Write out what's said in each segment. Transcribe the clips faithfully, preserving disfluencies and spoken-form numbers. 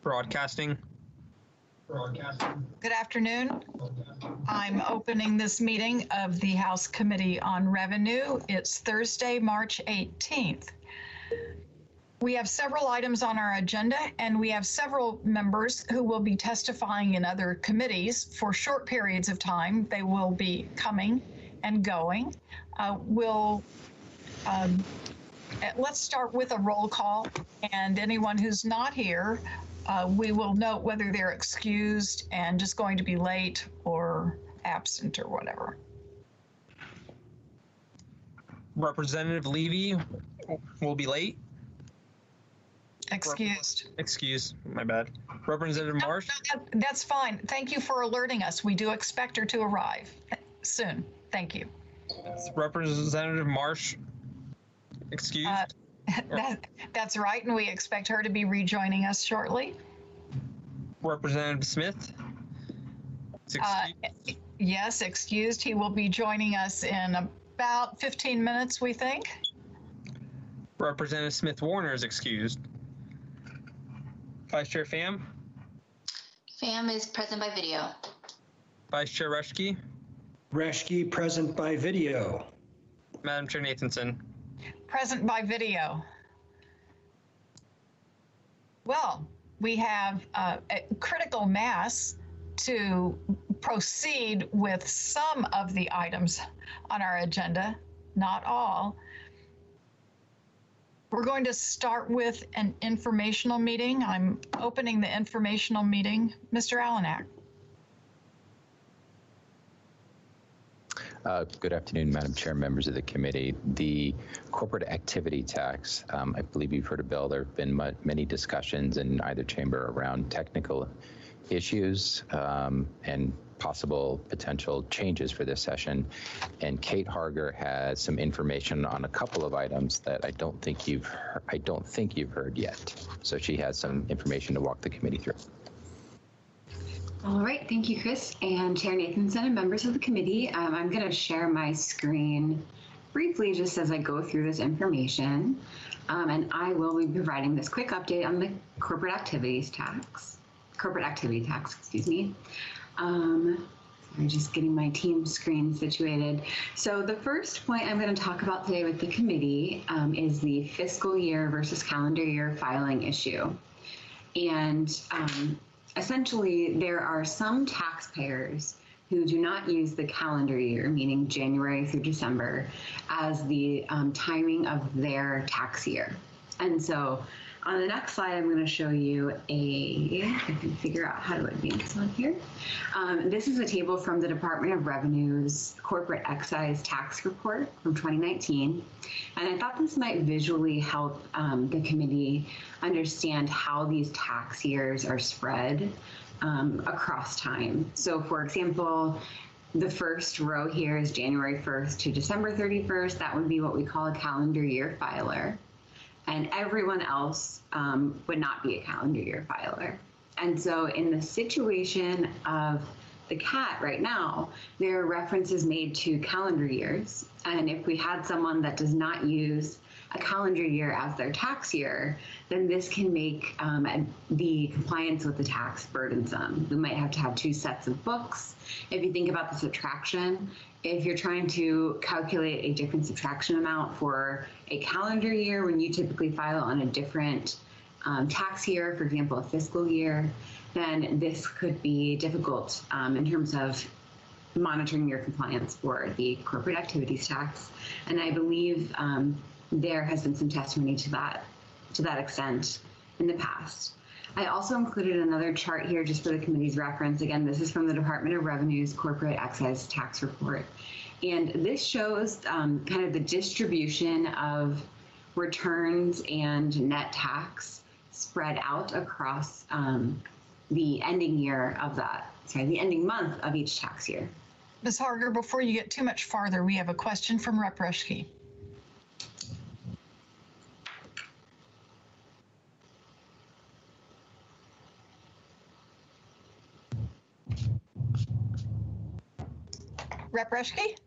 Broadcasting. Good afternoon. I'm opening this meeting of the House Committee on Revenue. It's Thursday, March eighteenth. We have several items on our agenda, and we have several members who will be testifying in other committees for short periods of time. They will be coming and going. Uh, we'll um, let's start with a roll call, and anyone who's not here, uh, we will note whether they're excused and just going to be late or absent or whatever. Representative Levy will be late. Excused. Excuse, my bad. Representative Marsh? No, no, that, that's fine. Thank you for alerting us. We do expect her to arrive soon. Thank you. Representative Marsh, excused? Uh, that, that's right, and we expect her to be rejoining us shortly. Representative Smith? Uh, yes, excused. He will be joining us in about fifteen minutes, we think. Representative Smith Warner is excused. Vice Chair Pham? Pham is present by video. Vice Chair Reschke? Reschke present by video. Madam Chair Nathanson? Present by video. Well, we have uh, a critical mass to proceed with some of the items on our agenda, not all. We're going to start with an informational meeting. I'm opening the informational meeting. Mister Alanak. Uh, good afternoon, Madam Chair, members of the committee. The corporate activity tax, um, I believe you've heard a bill. There have been many discussions in either chamber around technical issues um, and possible potential changes for this session. And Kate Harger has some information on a couple of items that I don't think you've heard, I don't think you've heard yet. So she has some information to walk the committee through. All right, thank you, Chris and Chair Nathanson and members of the committee. Um, I'm going to share my screen briefly just as I go through this information, um, and I will be providing this quick update on the corporate activities tax, corporate activity tax, excuse me. Um, I'm just getting my team screen situated. So the first point I'm going to talk about today with the committee um, is the fiscal year versus calendar year filing issue. And um, essentially, there are some taxpayers who do not use the calendar year, meaning January through December, as the um, timing of their tax year. And so on the next slide, I'm going to show you a, I can figure out how to advance on here. Um, this is a table from the Department of Revenue's Corporate Excise Tax Report from twenty nineteen. And I thought this might visually help um, the committee understand how these tax years are spread um, across time. So for example, the first row here is January first to December thirty-first. That would be what we call a calendar year filer. And everyone else um, would not be a calendar year filer. And so in the situation of the C A T right now, there are references made to calendar years. And if we had someone that does not use a calendar year as their tax year, then this can make um, the compliance with the tax burdensome. We might have to have two sets of books. If you think about the subtraction, if you're trying to calculate a different subtraction amount for a calendar year when you typically file on a different um, tax year, for example, a fiscal year, then this could be difficult um, in terms of monitoring your compliance for the corporate activities tax. And I believe um, there has been some testimony to that, to that extent in the past. I also included another chart here just for the committee's reference. Again, this is from the Department of Revenue's Corporate Excise Tax Report. And this shows um, kind of the distribution of returns and net tax spread out across um, the ending year of that, sorry, the ending month of each tax year. Miz Harger, before you get too much farther, we have a question from Rep Reschke. Rep Reschke?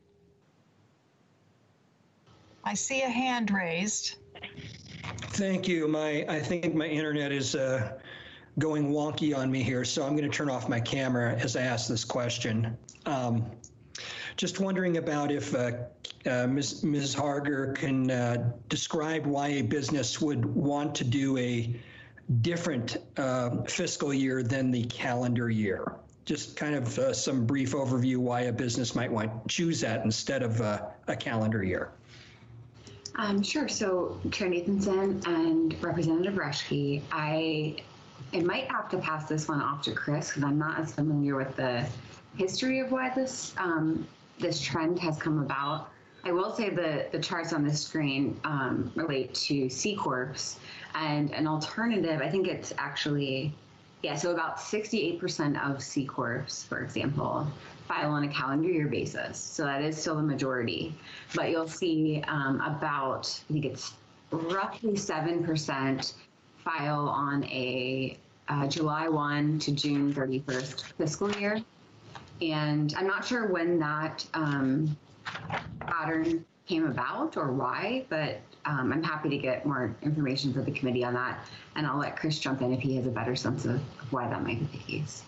I see a hand raised. Thank you. My, I think my internet is uh, going wonky on me here, so I'm going to turn off my camera as I ask this question. Um, just wondering about if uh, uh, Miz Miz Harger can uh, describe why a business would want to do a different uh, fiscal year than the calendar year. Just kind of uh, some brief overview why a business might want to choose that instead of uh, a calendar year. Um, sure. So, Chair Nathanson and Representative Reschke, I, I might have to pass this one off to Chris because I'm not as familiar with the history of why this um, this trend has come about. I will say the the charts on the screen um, relate to C Corps, and an alternative. I think it's actually, yeah. So about sixty-eight percent of C Corps, for example, file on a calendar year basis. So that is still the majority. But you'll see um, about, I think it's roughly seven percent file on a uh, July first to June thirty-first fiscal year. And I'm not sure when that um, pattern came about or why, but um, I'm happy to get more information for the committee on that. And I'll let Chris jump in if he has a better sense of why that might be the case.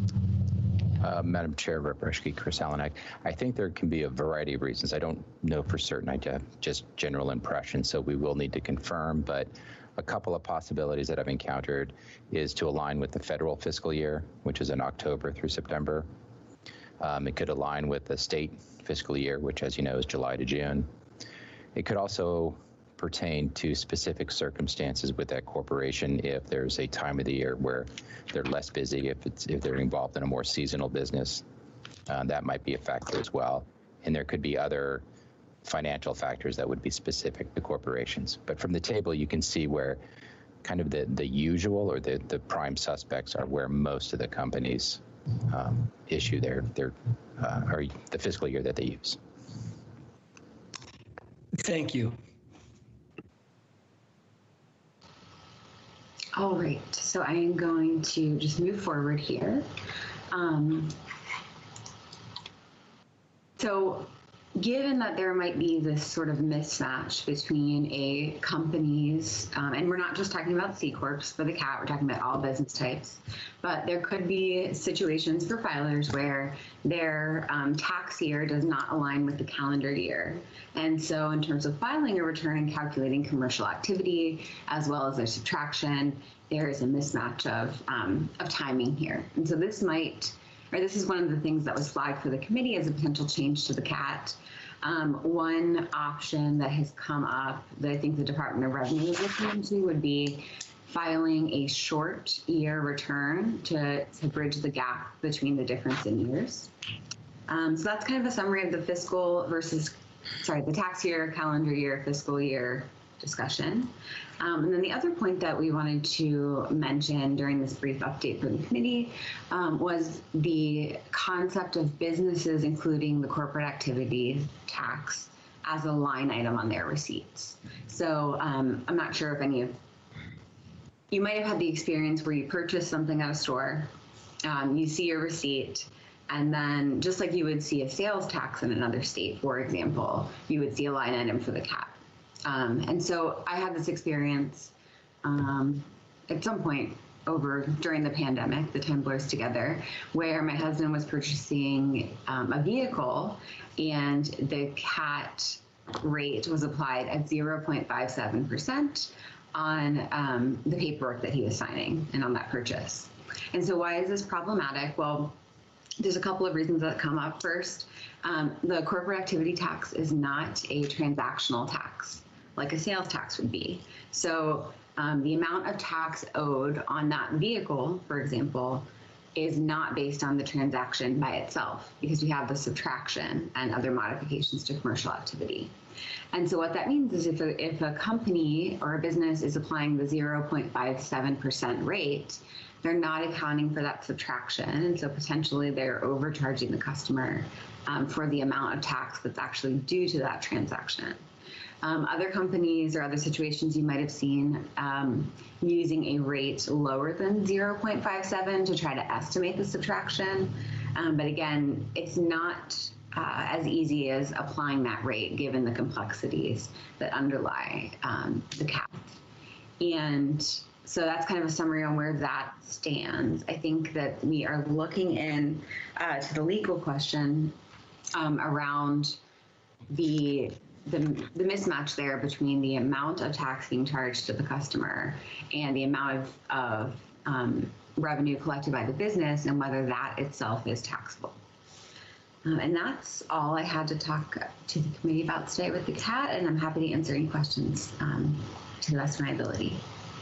Uh, Madam Chair, Representative Chris Alanek, I think there can be a variety of reasons. I don't know for certain. I have just general impression, so we will need to confirm. But a couple of possibilities that I've encountered is to align with the federal fiscal year, which is in October through September. Um, it could align with the state fiscal year, which, as you know, is July to June. It could also pertain to specific circumstances with that corporation if there's a time of the year where they're less busy, if it's if they're involved in a more seasonal business, uh, that might be a factor as well. And there could be other financial factors that would be specific to corporations. But from the table, you can see where kind of the, the usual or the, the prime suspects are where most of the companies um, issue their, their uh, or the fiscal year that they use. Thank you. All right, so I am going to just move forward here. Um, so given that there might be this sort of mismatch between a company's, um, and we're not just talking about C Corps for the C A T, we're talking about all business types, but there could be situations for filers where their um, tax year does not align with the calendar year. And so in terms of filing a return and calculating commercial activity, as well as their subtraction, there is a mismatch of, um, of timing here. And so this might, or this is one of the things that was flagged for the committee as a potential change to the C A T. Um, one option that has come up that I think the Department of Revenue is looking into would be filing a short year return to, to bridge the gap between the difference in years. Um, so that's kind of a summary of the fiscal versus, sorry, the tax year, calendar year, fiscal year discussion. Um, and then the other point that we wanted to mention during this brief update for the committee um, was the concept of businesses including the corporate activity tax as a line item on their receipts. So um, I'm not sure if any of you might have had the experience where you purchase something at a store, um, you see your receipt, and then just like you would see a sales tax in another state, for example, you would see a line item for the C A T. Um, and so I had this experience um, at some point over during the pandemic, the time blurs together, where my husband was purchasing um, a vehicle and the C A T rate was applied at zero point five seven percent on um, the paperwork that he was signing and on that purchase. And so why is this problematic? Well, there's a couple of reasons that come up. First, um, the corporate activity tax is not a transactional tax like a sales tax would be. So um, the amount of tax owed on that vehicle, for example, is not based on the transaction by itself because we have the subtraction and other modifications to commercial activity. And so what that means is if a, if a company or a business is applying the zero point five seven percent rate, they're not accounting for that subtraction. And so potentially they're overcharging the customer um, for the amount of tax that's actually due to that transaction. Um, other companies or other situations you might have seen um, using a rate lower than zero point five seven to try to estimate the subtraction. Um, but again, it's not uh, as easy as applying that rate given the complexities that underlie um, the C A T. And So that's kind of a summary on where that stands. I think that we are looking in uh, to the legal question um, around the, the the mismatch there between the amount of tax being charged to the customer and the amount of, of um, revenue collected by the business and whether that itself is taxable. Um, and that's all I had to talk to the committee about today with the C A T, and I'm happy to answer any questions um, to the best of my ability.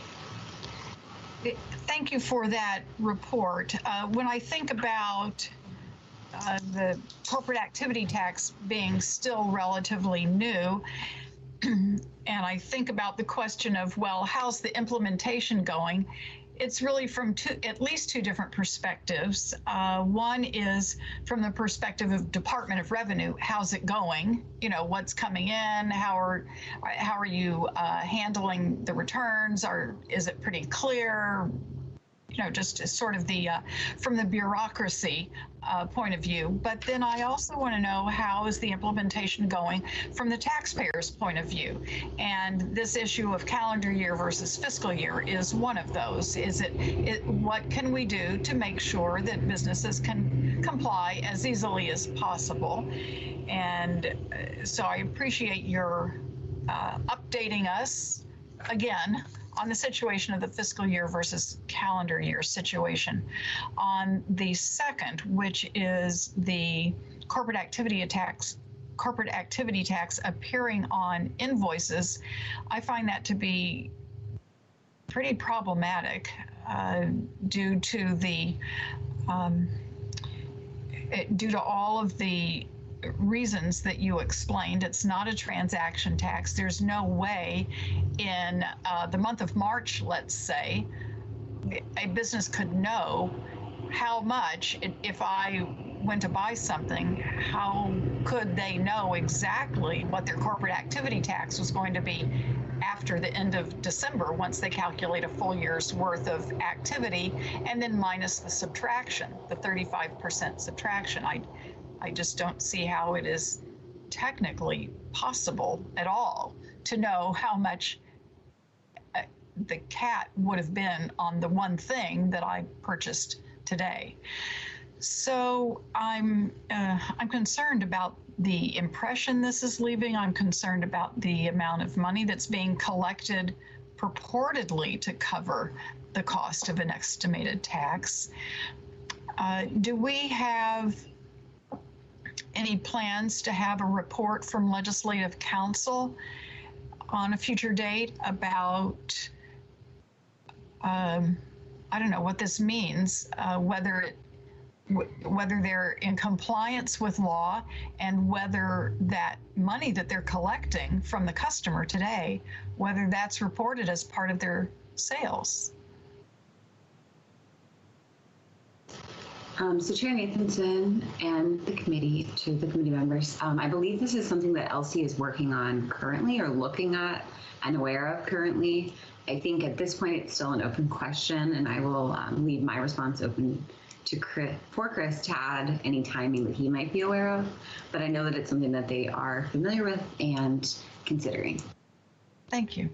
Thank you for that report. Uh, when I think about uh, the corporate activity tax being still relatively new, and I think about the question of, well, how's the implementation going? It's really from two, at least two different perspectives. Uh, one is from the perspective of Department of Revenue. How's it going? You know, what's coming in? How are how are you uh, handling the returns? Or is it pretty clear? You know, just sort of the uh, from the bureaucracy uh, point of view. But then I also want to know, how is the implementation going from the taxpayer's point of view? And this issue of calendar year versus fiscal year is one of those. Is it, it what can we do to make sure that businesses can comply as easily as possible? And uh, so I appreciate your uh, updating us again on the situation of the fiscal year versus calendar year situation. On the second, which is the corporate activity tax, corporate activity tax appearing on invoices, I find that to be pretty problematic uh, due to the um, it, due to all of the reasons that you explained. It's not a transaction tax. There's no way in uh, the month of March, let's say, a business could know how much, if I went to buy something, how could they know exactly what their corporate activity tax was going to be after the end of December, once they calculate a full year's worth of activity and then minus the subtraction, the thirty-five percent subtraction. I I just don't see how it is technically possible at all to know how much uh, the C A T would have been on the one thing that I purchased today. So I'm uh, I'm concerned about the impression this is leaving. I'm concerned about the amount of money that's being collected purportedly to cover the cost of an estimated tax. Uh, do we have any plans to have a report from Legislative Council on a future date about, um, I don't know what this means, uh, whether it, whether they're in compliance with law and whether that money that they're collecting from the customer today, whether that's reported as part of their sales? Um, so Chair Nathanson and the committee, to the committee members, um, I believe this is something that L C is working on currently or looking at and aware of currently. I think at this point it's still an open question, and I will um, leave my response open to Chris, for Chris to add any timing that he might be aware of, but I know that it's something that they are familiar with and considering. Thank you.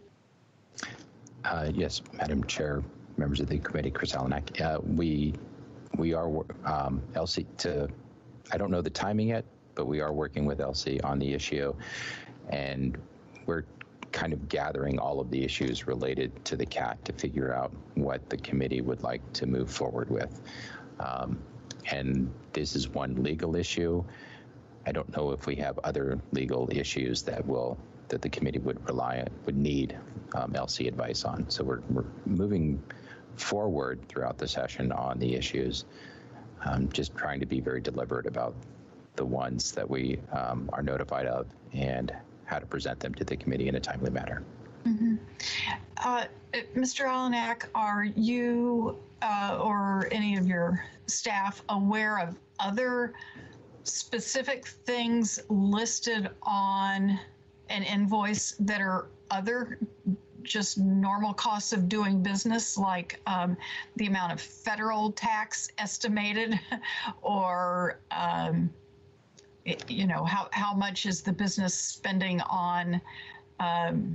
Uh, yes, Madam Chair, members of the committee, Chris Alanak. Uh, we we are um, L C to. I don't know the timing yet, but we are working with L C on the issue, and we're kind of gathering all of the issues related to the C A T to figure out what the committee would like to move forward with. Um, and this is one legal issue. I don't know if we have other legal issues that will that the committee would rely on, would need um, L C advice on. So we're, we're moving forward throughout the session on the issues, um, just trying to be very deliberate about the ones that we um, are notified of and how to present them to the committee in a timely manner. Mm-hmm. uh, Mister Alanak, are you uh, or any of your staff aware of other specific things listed on an invoice that are other just normal costs of doing business, like um, the amount of federal tax estimated, or um, it, you know, how, how much is the business spending on um,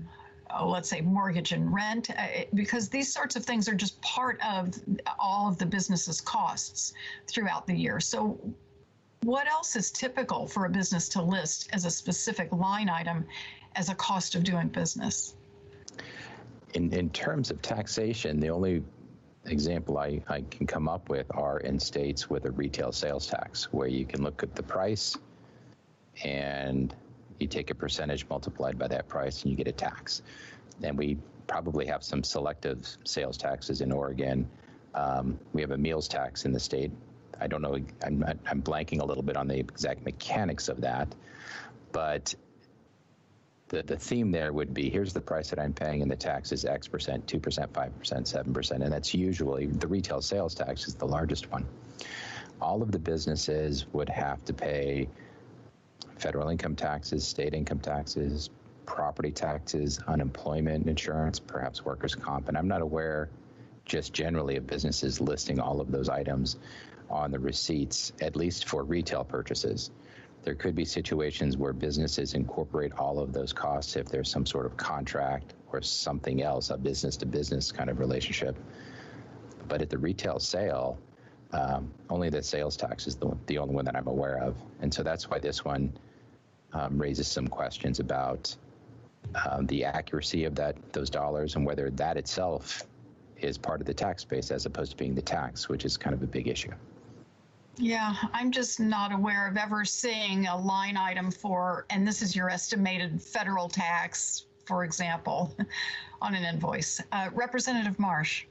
oh, let's say mortgage and rent, uh, because these sorts of things are just part of all of the business's costs throughout the year. So what else is typical for a business to list as a specific line item as a cost of doing business? In, in terms of taxation, the only example I, I can come up with are in states with a retail sales tax, where you can look at the price and you take a percentage multiplied by that price and you get a tax. And we probably have some selective sales taxes in Oregon. Um, we have a meals tax in the state. I don't know, I'm, I'm blanking a little bit on the exact mechanics of that, but the, the theme there would be, here's the price that I'm paying and the tax is X percent, two percent, five percent, seven percent, and that's usually, the retail sales tax is the largest one. All of the businesses would have to pay federal income taxes, state income taxes, property taxes, unemployment insurance, perhaps workers' comp, and I'm not aware just generally of businesses listing all of those items on the receipts, at least for retail purchases. There could be situations where businesses incorporate all of those costs if there's some sort of contract or something else, a business-to-business kind of relationship. But at the retail sale, um, only the sales tax is the, the only one that I'm aware of. And so that's why this one um, raises some questions about um, the accuracy of that those dollars and whether that itself is part of the tax base as opposed to being the tax, which is kind of a big issue. Yeah, I'm just not aware of ever seeing a line item for, and this is your estimated federal tax, for example, on an invoice. Uh, Representative Marsh.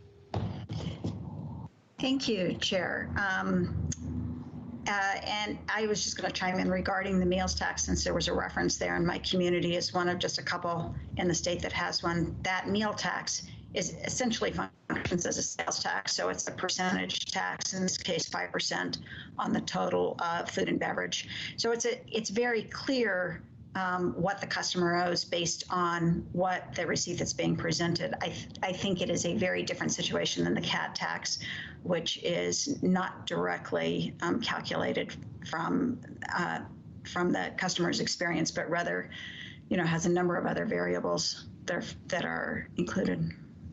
Thank you, Chair. Um, uh, and I was just going to chime in regarding the meals tax, since there was a reference there, and my community is one of just a couple in the state that has one. That meal tax is essentially functions as a sales tax, so it's a percentage tax, in this case five percent on the total uh, food and beverage. So it's a it's very clear um, what the customer owes based on what the receipt that's being presented. I th- I think it is a very different situation than the C A T tax, which is not directly um, calculated from uh, from the customer's experience, but rather, you know, has a number of other variables that are, that are included.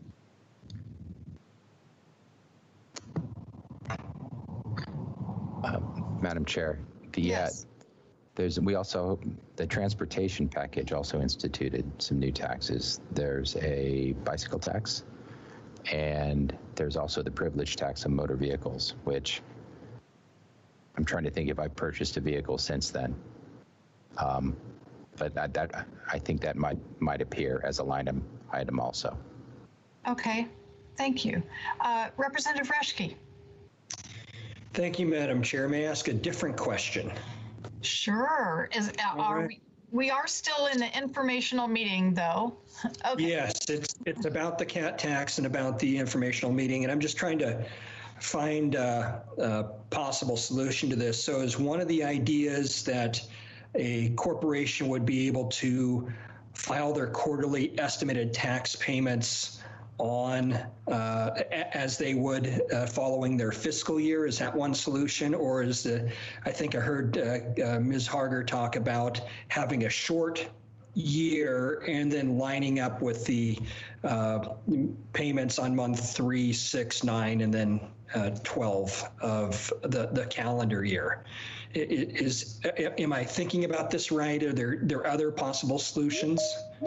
Uh, Madam Chair, the Yes. uh, there's we also the transportation package also instituted some new taxes. There's a bicycle tax, and there's also the privilege tax on motor vehicles, which I'm trying to think if I've purchased a vehicle since then. Um, but that, that I think that might might appear as a line item, item also. Okay, thank you. Uh, Representative Reschke. Thank you, Madam Chair. May I ask a different question? Sure. Is uh, are right. we, we are still in the informational meeting, though. Okay. Yes, it's it's about the C A T tax and about the informational meeting, and I'm just trying to find a, a possible solution to this. So is one of the ideas that a corporation would be able to file their quarterly estimated tax payments on uh, as they would uh, following their fiscal year? Is that one solution? Or is the, I think I heard uh, uh, Miz Harger talk about having a short year and then lining up with the uh, payments on month three, six, nine, and then uh, twelve of the, the calendar year. Is, am I thinking about this right? Are there, there other possible solutions?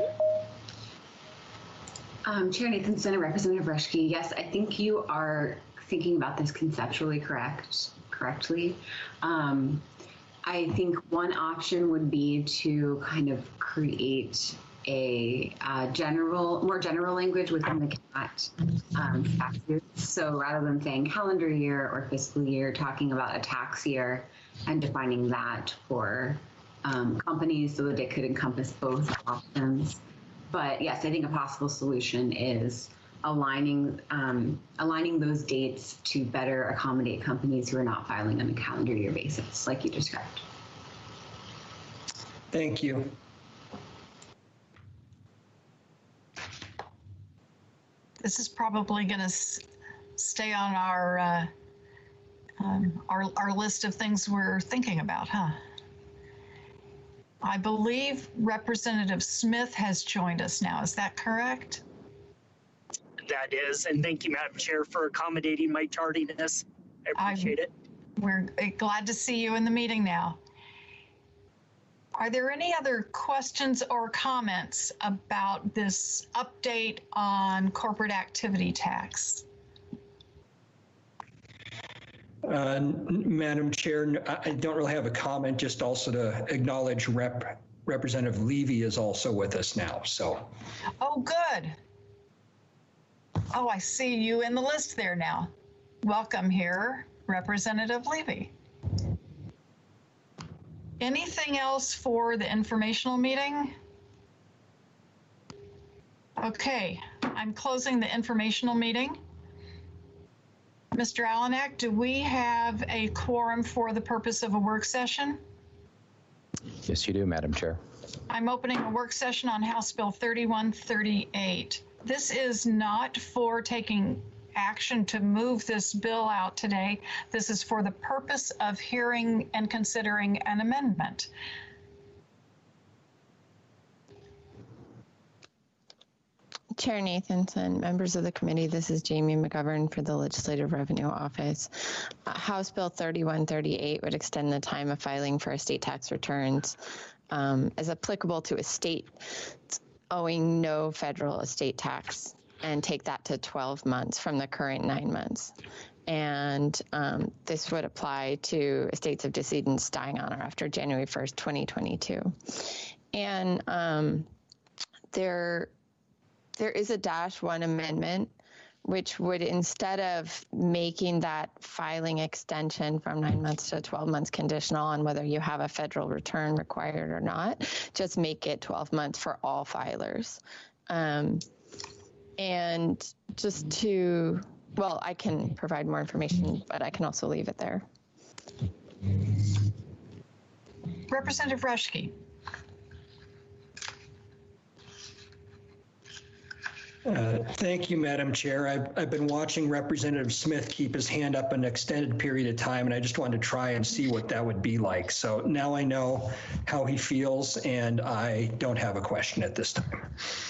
Um, Chair Nathanson and Representative Reschke, yes, I think you are thinking about this conceptually correct, correctly. Um, I think one option would be to kind of create a uh, general, more general language within the C A T um, taxes. So rather than saying calendar year or fiscal year, talking about a tax year and defining that for um, companies so that it could encompass both options. But yes, I think a possible solution is aligning um, aligning those dates to better accommodate companies who are not filing on a calendar year basis, like you described. Thank you. This is probably going to stay on our, uh, um, our our list of things we're thinking about, huh? I believe Representative Smith has joined us now. Is that correct? That is, and thank you, Madam Chair, for accommodating my tardiness. I appreciate I'm, it. We're glad to see you in the meeting now. Are there any other questions or comments about this update on corporate activity tax? Uh, Madam Chair, I don't really have a comment, just also to acknowledge Rep. Representative Levy is also with us now, so. Oh, good. Oh, I see you in the list there now. Welcome here, Representative Levy. Anything else for the informational meeting? Okay, I'm closing the informational meeting. Mister Alanak, do we have a quorum for the purpose of a work session? Yes, you do, Madam Chair. I'm opening a work session on House Bill thirty-one thirty-eight. This is not for taking action to move this bill out today. This is for the purpose of hearing and considering an amendment. Chair Nathanson, members of the committee, this is Jamie McGovern for the Legislative Revenue Office. Uh, House Bill thirty-one thirty-eight would extend the time of filing for estate tax returns um, as applicable to estates owing no federal estate tax and take that to twelve months from the current nine months. And um, this would apply to estates of decedents dying on or after January first, twenty twenty-two. And um, there There is a dash one amendment, which would, instead of making that filing extension from nine months to twelve months conditional on whether you have a federal return required or not, just make it twelve months for all filers. Um, and just to, well, I can provide more information, but I can also leave it there. Representative Reschke. Uh, Thank you, Madam Chair. I've, I've been watching Representative Smith keep his hand up an extended period of time, and I just wanted to try and see what that would be like. So now I know how he feels, and I don't have a question at this time.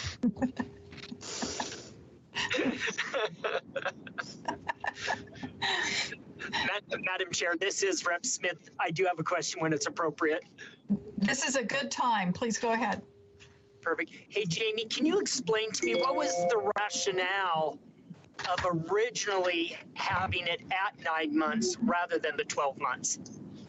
Madam Chair, this is Rep Smith. I do have a question when it's appropriate. This is a good time. Please go ahead. Perfect. Hey, Jamie, can you explain to me what was the rationale of originally having it at nine months rather than the twelve months?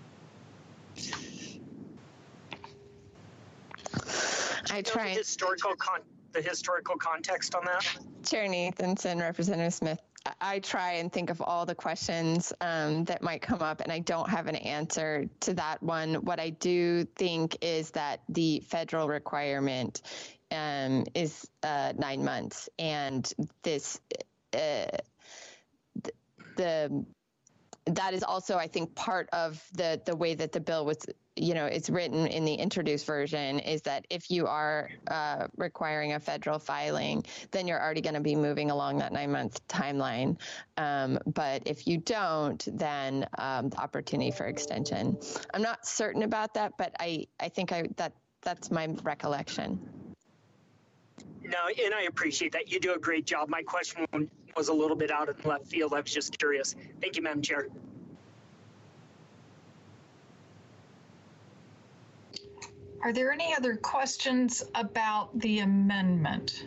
I try try the historical con the historical context on that. Chair Nathanson, Representative Smith, I try and think of all the questions um, that might come up, and I don't have an answer to that one. What I do think is that the federal requirement um, is uh, nine months, and this uh, the, the that is also, I think, part of the the way that the bill was, you know, it's written in the introduced version, is that if you are uh, requiring a federal filing, then you're already going to be moving along that nine month timeline. Um, but if you don't, then um, the opportunity for extension. I'm not certain about that, but I, I think I that that's my recollection. No, and I appreciate that. You do a great job. My question was a little bit out of left field. I was just curious. Thank you, Madam Chair. Are there any other questions about the amendment?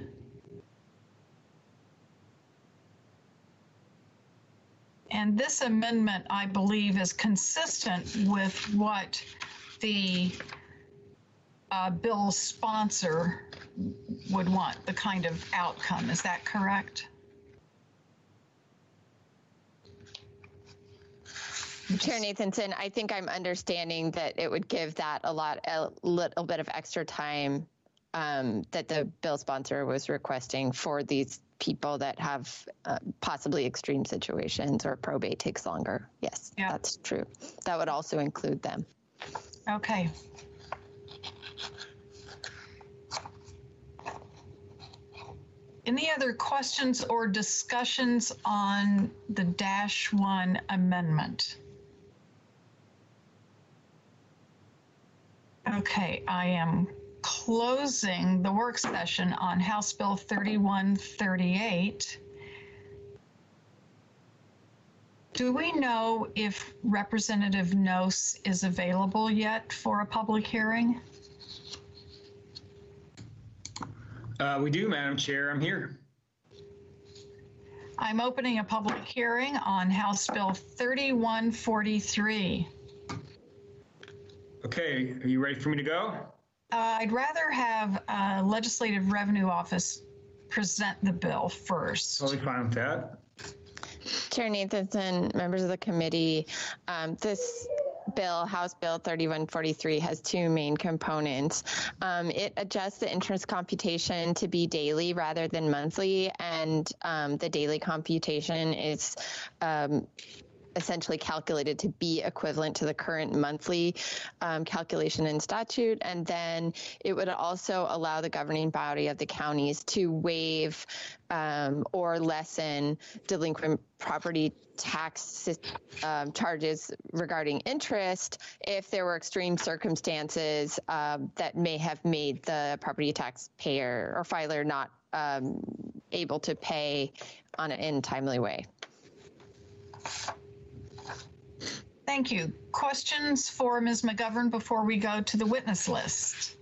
And this amendment, I believe, is consistent with what the uh, bill sponsor would want, the kind of outcome. Is that correct? Chair Nathanson, I think I'm understanding that it would give that a lot, a little bit of extra time um, that the bill sponsor was requesting for these people that have uh, possibly extreme situations or probate takes longer. Yes, yeah. That's true. That would also include them. Okay. Any other questions or discussions on the dash one amendment? Okay, I am closing the work session on House Bill thirty-one thirty-eight. Do we know if Representative Noce is available yet for a public hearing? Uh, we do, Madam Chair. I'm here. I'm opening a public hearing on House Bill thirty-one forty-three. Okay, are you ready for me to go? Uh, I'd rather have uh, Legislative Revenue Office present the bill first. Totally fine with that. Chair Nathanson, members of the committee, um, this bill, House Bill thirty-one forty-three, has two main components. Um, it adjusts the interest computation to be daily rather than monthly, and um, the daily computation is um, essentially calculated to be equivalent to the current monthly um, calculation in statute. And then it would also allow the governing body of the counties to waive um, or lessen delinquent property tax um, charges regarding interest if there were extreme circumstances um, that may have made the property tax payer or filer not um, able to pay on an in timely way. Thank you. Questions for Miz McGovern before we go to the witness list?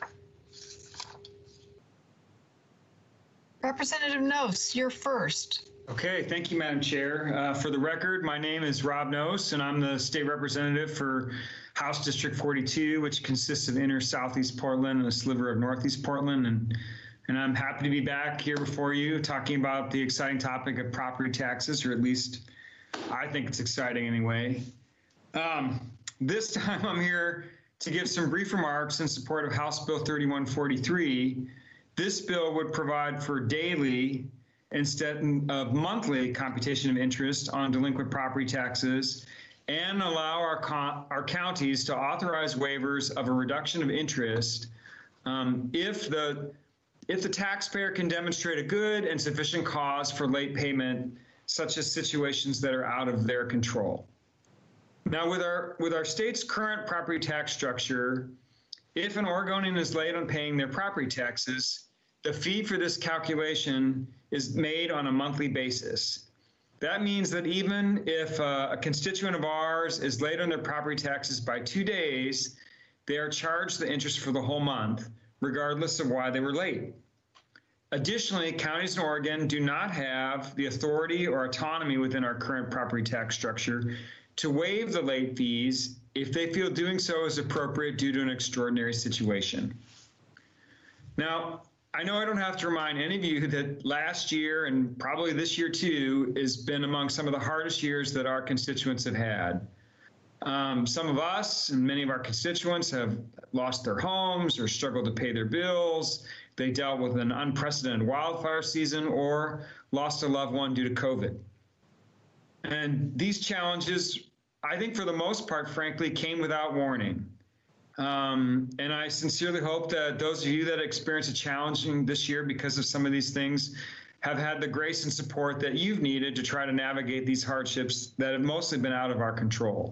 Representative Noce, you're first. Okay, thank you, Madam Chair. Uh, for the record, my name is Rob Noce, and I'm the state representative for House District forty-two, which consists of inner Southeast Portland and a sliver of Northeast Portland. And, and I'm happy to be back here before you talking about the exciting topic of property taxes, or at least I think it's exciting anyway. Um, this time I'm here to give some brief remarks in support of House Bill thirty-one forty-three. This bill would provide for daily instead of monthly computation of interest on delinquent property taxes and allow our, our counties to authorize waivers of a reduction of interest um, if the if the taxpayer can demonstrate a good and sufficient cause for late payment, such as situations that are out of their control. Now, with our with our state's current property tax structure, if an Oregonian is late on paying their property taxes, the fee for this calculation is made on a monthly basis. That means that even if uh, a constituent of ours is late on their property taxes by two days, they are charged the interest for the whole month, regardless of why they were late. Additionally, counties in Oregon do not have the authority or autonomy within our current property tax structure to waive the late fees if they feel doing so is appropriate due to an extraordinary situation. Now, I know I don't have to remind any of you that last year, and probably this year too, has been among some of the hardest years that our constituents have had. Um, some of us and many of our constituents have lost their homes or struggled to pay their bills. They dealt with an unprecedented wildfire season or lost a loved one due to COVID. And these challenges, I think for the most part, frankly, came without warning. Um, and I sincerely hope that those of you that experience a challenging this year because of some of these things have had the grace and support that you've needed to try to navigate these hardships that have mostly been out of our control.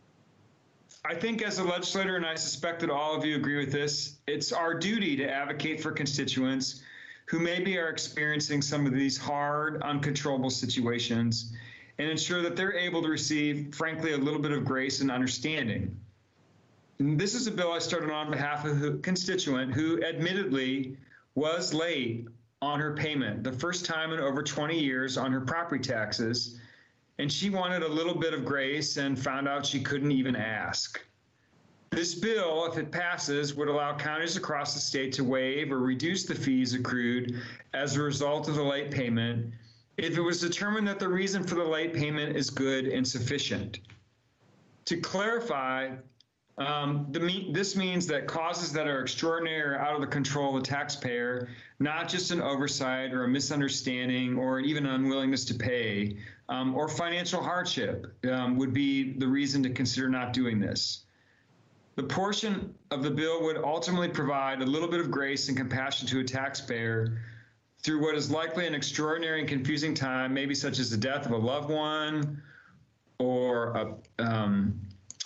I think as a legislator, and I suspect that all of you agree with this, it's our duty to advocate for constituents who maybe are experiencing some of these hard, uncontrollable situations and ensure that they're able to receive, frankly, a little bit of grace and understanding. And this is a bill I started on behalf of a constituent who admittedly was late on her payment, the first time in over twenty years on her property taxes, and she wanted a little bit of grace and found out she couldn't even ask. This bill, if it passes, would allow counties across the state to waive or reduce the fees accrued as a result of the late payment if it was determined that the reason for the late payment is good and sufficient. To clarify, um, the, this means that causes that are extraordinary or out of the control of the taxpayer, not just an oversight or a misunderstanding or even an unwillingness to pay, um, or financial hardship um, would be the reason to consider not doing this. The portion of the bill would ultimately provide a little bit of grace and compassion to a taxpayer through what is likely an extraordinary and confusing time, maybe such as the death of a loved one or a, um,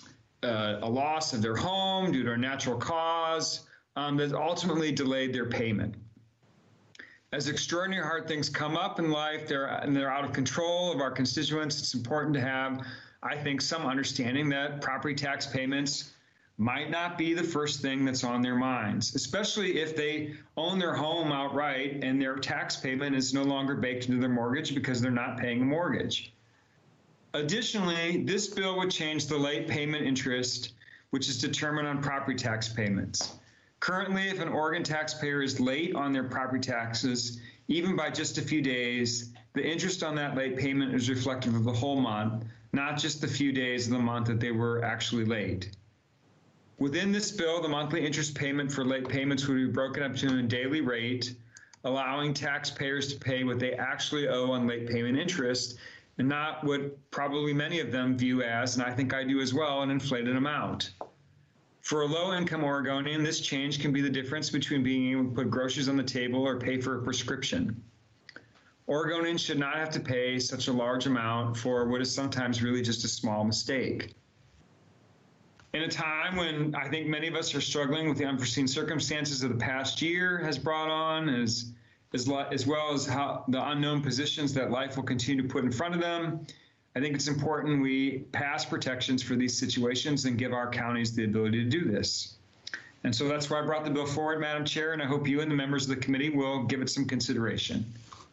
uh, a loss of their home due to a natural cause um, that ultimately delayed their payment. As extraordinary hard things come up in life, they're, and they're out of control of our constituents, it's important to have, I think, some understanding that property tax payments might not be the first thing that's on their minds, especially if they own their home outright and their tax payment is no longer baked into their mortgage because they're not paying a mortgage. Additionally, this bill would change the late payment interest, which is determined on property tax payments. Currently, if an Oregon taxpayer is late on their property taxes, even by just a few days, the interest on that late payment is reflective of the whole month, not just the few days of the month that they were actually late. Within this bill, the monthly interest payment for late payments would be broken up to a daily rate, allowing taxpayers to pay what they actually owe on late payment interest, and not what probably many of them view as, and I think I do as well, an inflated amount. For a low-income Oregonian, this change can be the difference between being able to put groceries on the table or pay for a prescription. Oregonians should not have to pay such a large amount for what is sometimes really just a small mistake. In a time when I think many of us are struggling with the unforeseen circumstances of the past year has brought on, as, as, as well as how the unknown positions that life will continue to put in front of them, I think it's important we pass protections for these situations and give our counties the ability to do this. And so that's why I brought the bill forward, Madam Chair, and I hope you and the members of the committee will give it some consideration.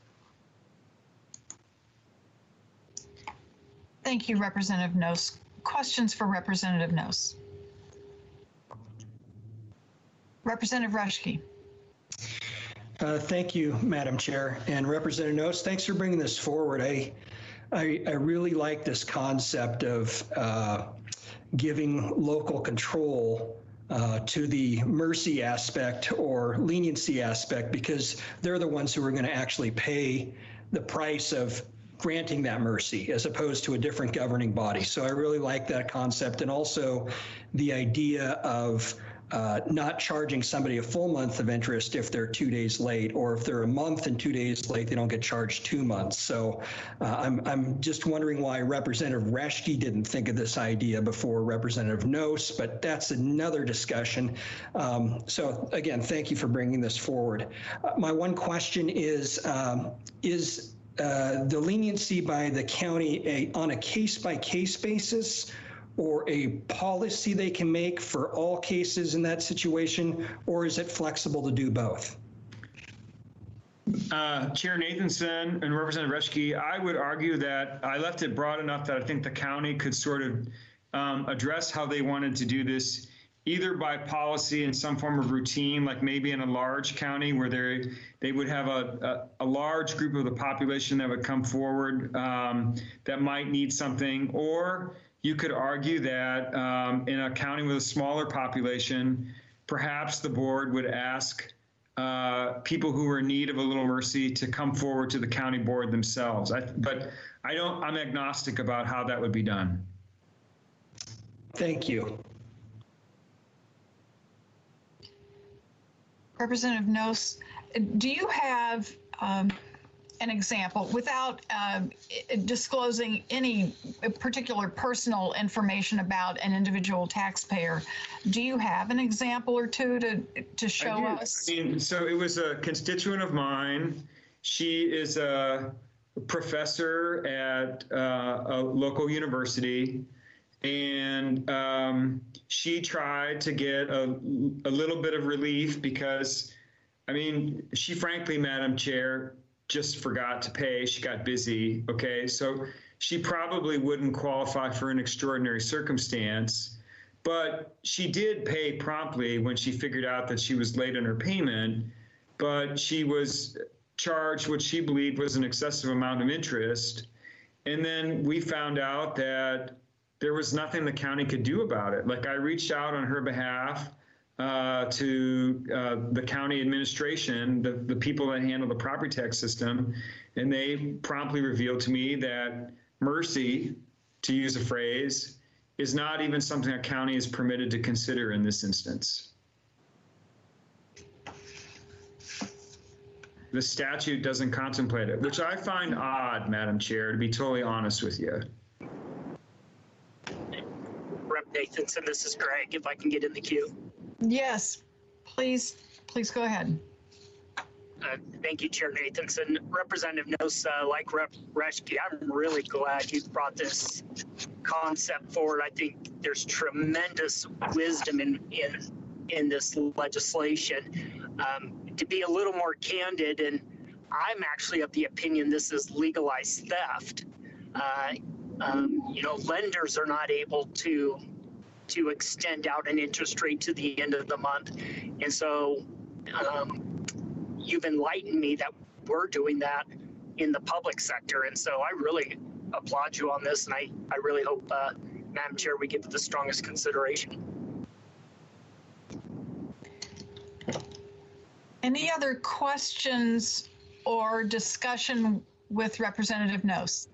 Thank you, Representative Noce. Questions for Representative Noce? Representative Reschke. Uh, thank you, Madam Chair. And Representative Noce, thanks for bringing this forward. I, I, I really like this concept of uh, giving local control uh, to the mercy aspect or leniency aspect, because they're the ones who are going to actually pay the price of granting that mercy as opposed to a different governing body. So I really like that concept, and also the idea of uh, not charging somebody a full month of interest if they're two days late, or if they're a month and two days late, they don't get charged two months. So uh, I'm, I'm just wondering why Representative Reschke didn't think of this idea before Representative Noce, but that's another discussion. Um, so again, thank you for bringing this forward. Uh, my one question is, um, is Uh, the leniency by the county a, on a case-by-case basis, or a policy they can make for all cases in that situation, or is it flexible to do both? Uh, Chair Nathanson and Representative Reschke, I would argue that I left it broad enough that I think the county could sort of um, address how they wanted to do this, either by policy in some form of routine, like maybe in a large county where they they would have a, a, a large group of the population that would come forward um, that might need something, or you could argue that um, in a county with a smaller population, perhaps the board would ask uh, people who are in need of a little mercy to come forward to the county board themselves. I, but I don't, I'm agnostic about how that would be done. Thank you. Representative Noce, do you have um, an example, without uh, disclosing any particular personal information about an individual taxpayer, do you have an example or two to, to show us? I mean, so it was a constituent of mine. She is a professor at uh, a local university, and um, she tried to get a, a little bit of relief because, I mean, she frankly, Madam Chair, just forgot to pay. She got busy, okay? So she probably wouldn't qualify for an extraordinary circumstance, but she did pay promptly when she figured out that she was late on her payment, but she was charged what she believed was an excessive amount of interest. And then we found out that there was nothing the county could do about it. Like, I reached out on her behalf uh, to uh, the county administration, the, the people that handle the property tax system, and they promptly revealed to me that mercy, to use a phrase, is not even something a county is permitted to consider in this instance. The statute doesn't contemplate it, which I find odd, Madam Chair, to be totally honest with you. Rep Nathanson. This is Greg, if I can get in the queue. Yes, please, please go ahead. Uh, thank you, Chair Nathanson. Representative Nosa, like Rep Reschke, I'm really glad you brought this concept forward. I think there's tremendous wisdom in in, in this legislation. Um, to be a little more candid, and I'm actually of the opinion this is legalized theft. Uh, um, you know, lenders are not able to to extend out an interest rate to the end of the month, and so. Um, You've enlightened me that we're doing that in the public sector. And so I really applaud you on this. And I, I really hope, uh, Madam Chair, we give it the strongest consideration. Any other questions or discussion with Representative Nose?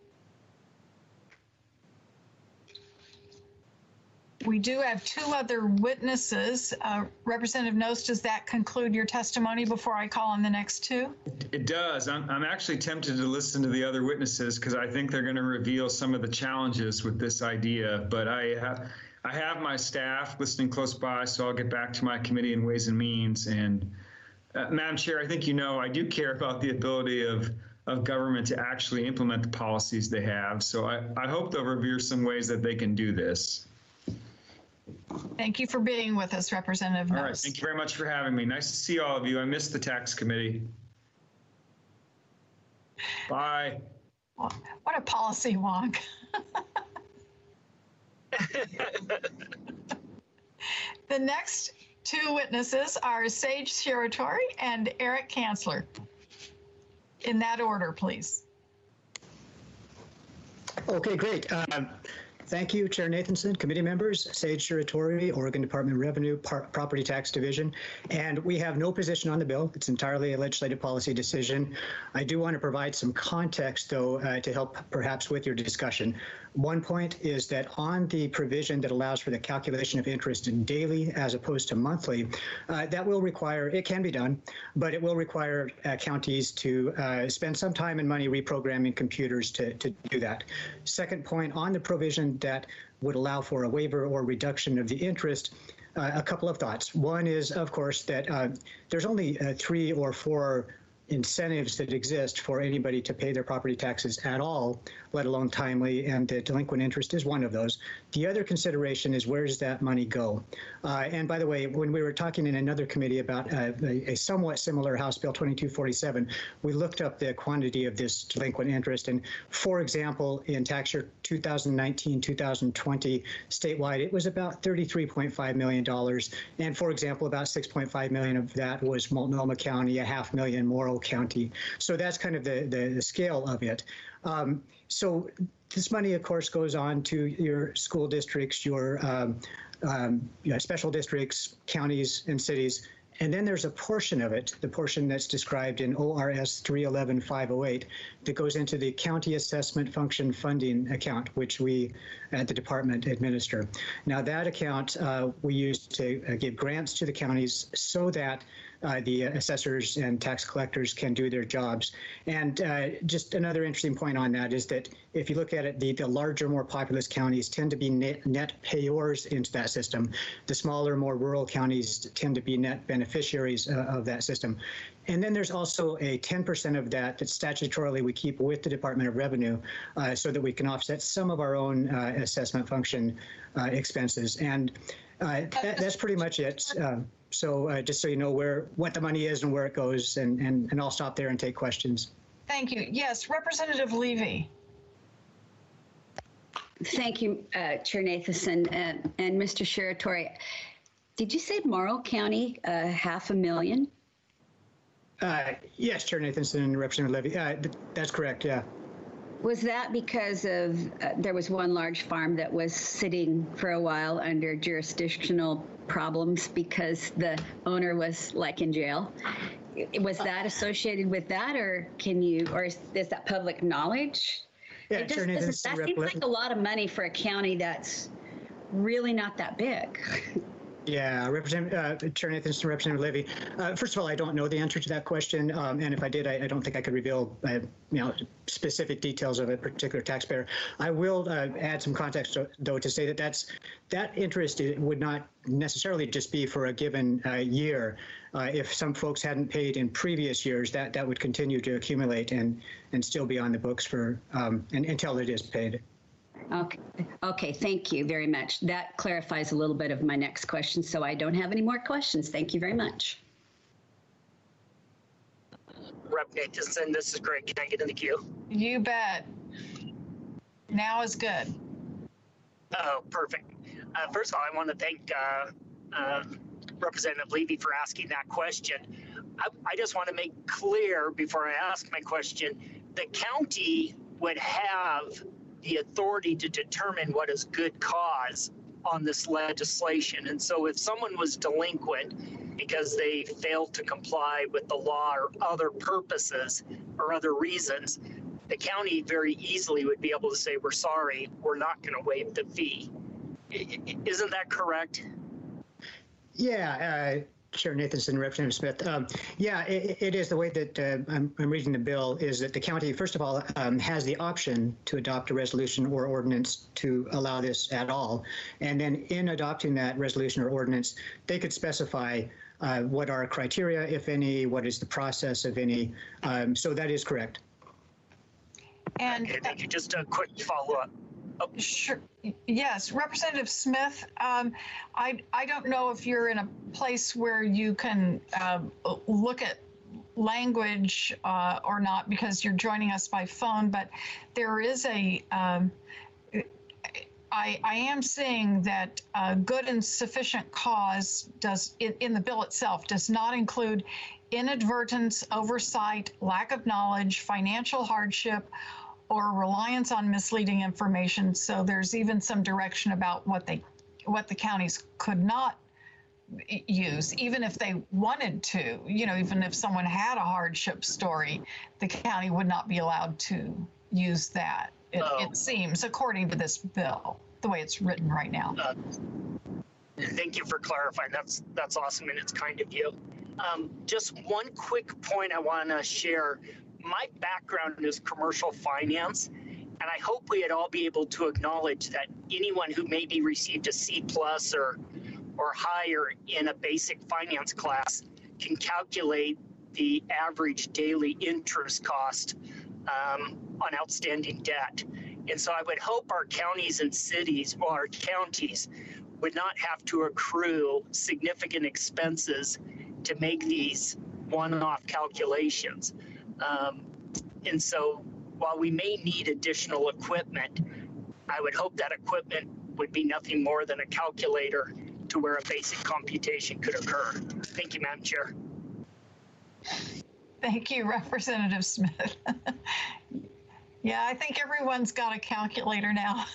We do have two other witnesses. Uh, Representative Nose, does that conclude your testimony before I call on the next two? It does. I'm, I'm actually tempted to listen to the other witnesses because I think they're going to reveal some of the challenges with this idea. But I have, I have my staff listening close by, so I'll get back to my committee in Ways and Means. And uh, Madam Chair, I think you know I do care about the ability of of government to actually implement the policies they have. So I, I hope they'll reveal some ways that they can do this. Thank you for being with us, Representative Nose. All right, thank you very much for having me. Nice to see all of you. I missed the tax committee. Bye. What a policy wonk. The next two witnesses are Sage Shiratori and Eric Kanzler. In that order, please. Okay, great. Um, Thank you, Chair Nathanson, committee members, Sage Shiratori, Oregon Department of Revenue, Par- Property Tax Division. And we have no position on the bill. It's entirely a legislative policy decision. I do want to provide some context, though, uh, to help perhaps with your discussion. One point is that on the provision that allows for the calculation of interest in daily as opposed to monthly, uh, that will require, it can be done, but it will require uh, counties to uh, spend some time and money reprogramming computers to, to do that. Second point, on the provision that would allow for a waiver or reduction of the interest, uh, a couple of thoughts. One is, of course, that uh, there's only uh, three or four incentives that exist for anybody to pay their property taxes at all, let alone timely, and the delinquent interest is one of those. The other consideration is, where does that money go? Uh, and by the way, when we were talking in another committee about uh, a, a somewhat similar House Bill twenty-two forty-seven, we looked up the quantity of this delinquent interest. And for example, in tax year two thousand nineteen, two thousand twenty, statewide, it was about thirty-three point five million dollars. And for example, about six point five million dollars of that was Multnomah County, a half million Morrow County. So that's kind of the, the, the scale of it. Um, so this money, of course, goes on to your school districts, your um, um, you know, special districts, counties, and cities. And then there's a portion of it, the portion that's described in O R S three eleven dash five oh eight, that goes into the County Assessment Function Funding account, which we at the department administer. Now, that account uh, we use to uh, give grants to the counties so that Uh, the assessors and tax collectors can do their jobs. And uh, just another interesting point on that is that if you look at it, the, the larger, more populous counties tend to be net, net payors into that system. The smaller, more rural counties tend to be net beneficiaries uh, of that system. And then there's also a ten percent of that that statutorily we keep with the Department of Revenue uh, so that we can offset some of our own uh, assessment function uh, expenses. And uh, that, that's pretty much it. Uh, So uh, just so you know where what the money is and where it goes, and, and, and I'll stop there and take questions. Thank you. Yes, Representative Levy. Thank you, uh, Chair Nathanson and, and Mister Shiratori. Did you say Morrow County, uh, half a million? Uh, yes, Chair Nathanson and Representative Levy. Uh, th- that's correct, yeah. Was that because of, uh, there was one large farm that was sitting for a while under jurisdictional problems because the owner was like in jail? Was that associated with that, or can you, or is, is that public knowledge? Yeah, it just Chair doesn't, Nathanson, that seems like a lot of money for a county that's really not that big. Yeah, Representative uh, Chair Nathanson, Representative Levy. Uh, first of all, I don't know the answer to that question, um, and if I did, I, I don't think I could reveal, uh, you know, specific details of a particular taxpayer. I will uh, add some context, though, to say that that's that interest would not necessarily just be for a given uh, year. Uh, if some folks hadn't paid in previous years, that that would continue to accumulate and and still be on the books for um, and, until it is paid. Okay. Okay. Thank you very much. That clarifies a little bit of my next question, so I don't have any more questions. Thank you very much. Rep Nathanson, this is Greg. Can I get in the queue? You bet. Now is good. Oh, perfect. Uh, first of all, I want to thank uh, uh, Representative Levy for asking that question. I, I just want to make clear before I ask my question, the county would have the authority to determine what is good cause on this legislation. And so if someone was delinquent because they failed to comply with the law or other purposes or other reasons, the county very easily would be able to say, we're sorry, we're not going to waive the fee. Isn't that correct? Yeah, uh, Chair Nathanson, Representative Smith. Um, yeah, it, it is the way that uh, I'm, I'm reading the bill is that the county, first of all, um, has the option to adopt a resolution or ordinance to allow this at all. And then in adopting that resolution or ordinance, they could specify uh, what are criteria, if any, what is the process of any. Um, so that is correct. And okay, thank you. Just a quick follow-up. Oh. Sure. Yes, Representative Smith, um, I, I don't know if you're in a place where you can uh, look at language uh, or not because you're joining us by phone, but there is a, um, I, I am seeing that uh, good and sufficient cause does, in, in the bill itself, does not include inadvertence, oversight, lack of knowledge, financial hardship, or reliance on misleading information. So there's even some direction about what they, what the counties could not use, even if they wanted to. You know, even if someone had a hardship story, the county would not be allowed to use that. It, oh. it seems, according to this bill, the way it's written right now. Uh, thank you for clarifying. That's that's awesome, and it's kind of you. Um, just one quick point I want to share. My background is commercial finance, and I hope we'd all be able to acknowledge that anyone who maybe received a C plus or or higher in a basic finance class can calculate the average daily interest cost um, on outstanding debt. And so I would hope our counties and cities, or our counties, would not have to accrue significant expenses to make these one-off calculations. Um, and so while we may need additional equipment, I would hope that equipment would be nothing more than a calculator to where a basic computation could occur. Thank you, Madam Chair. Thank you, Representative Smith. Yeah, I think everyone's got a calculator now.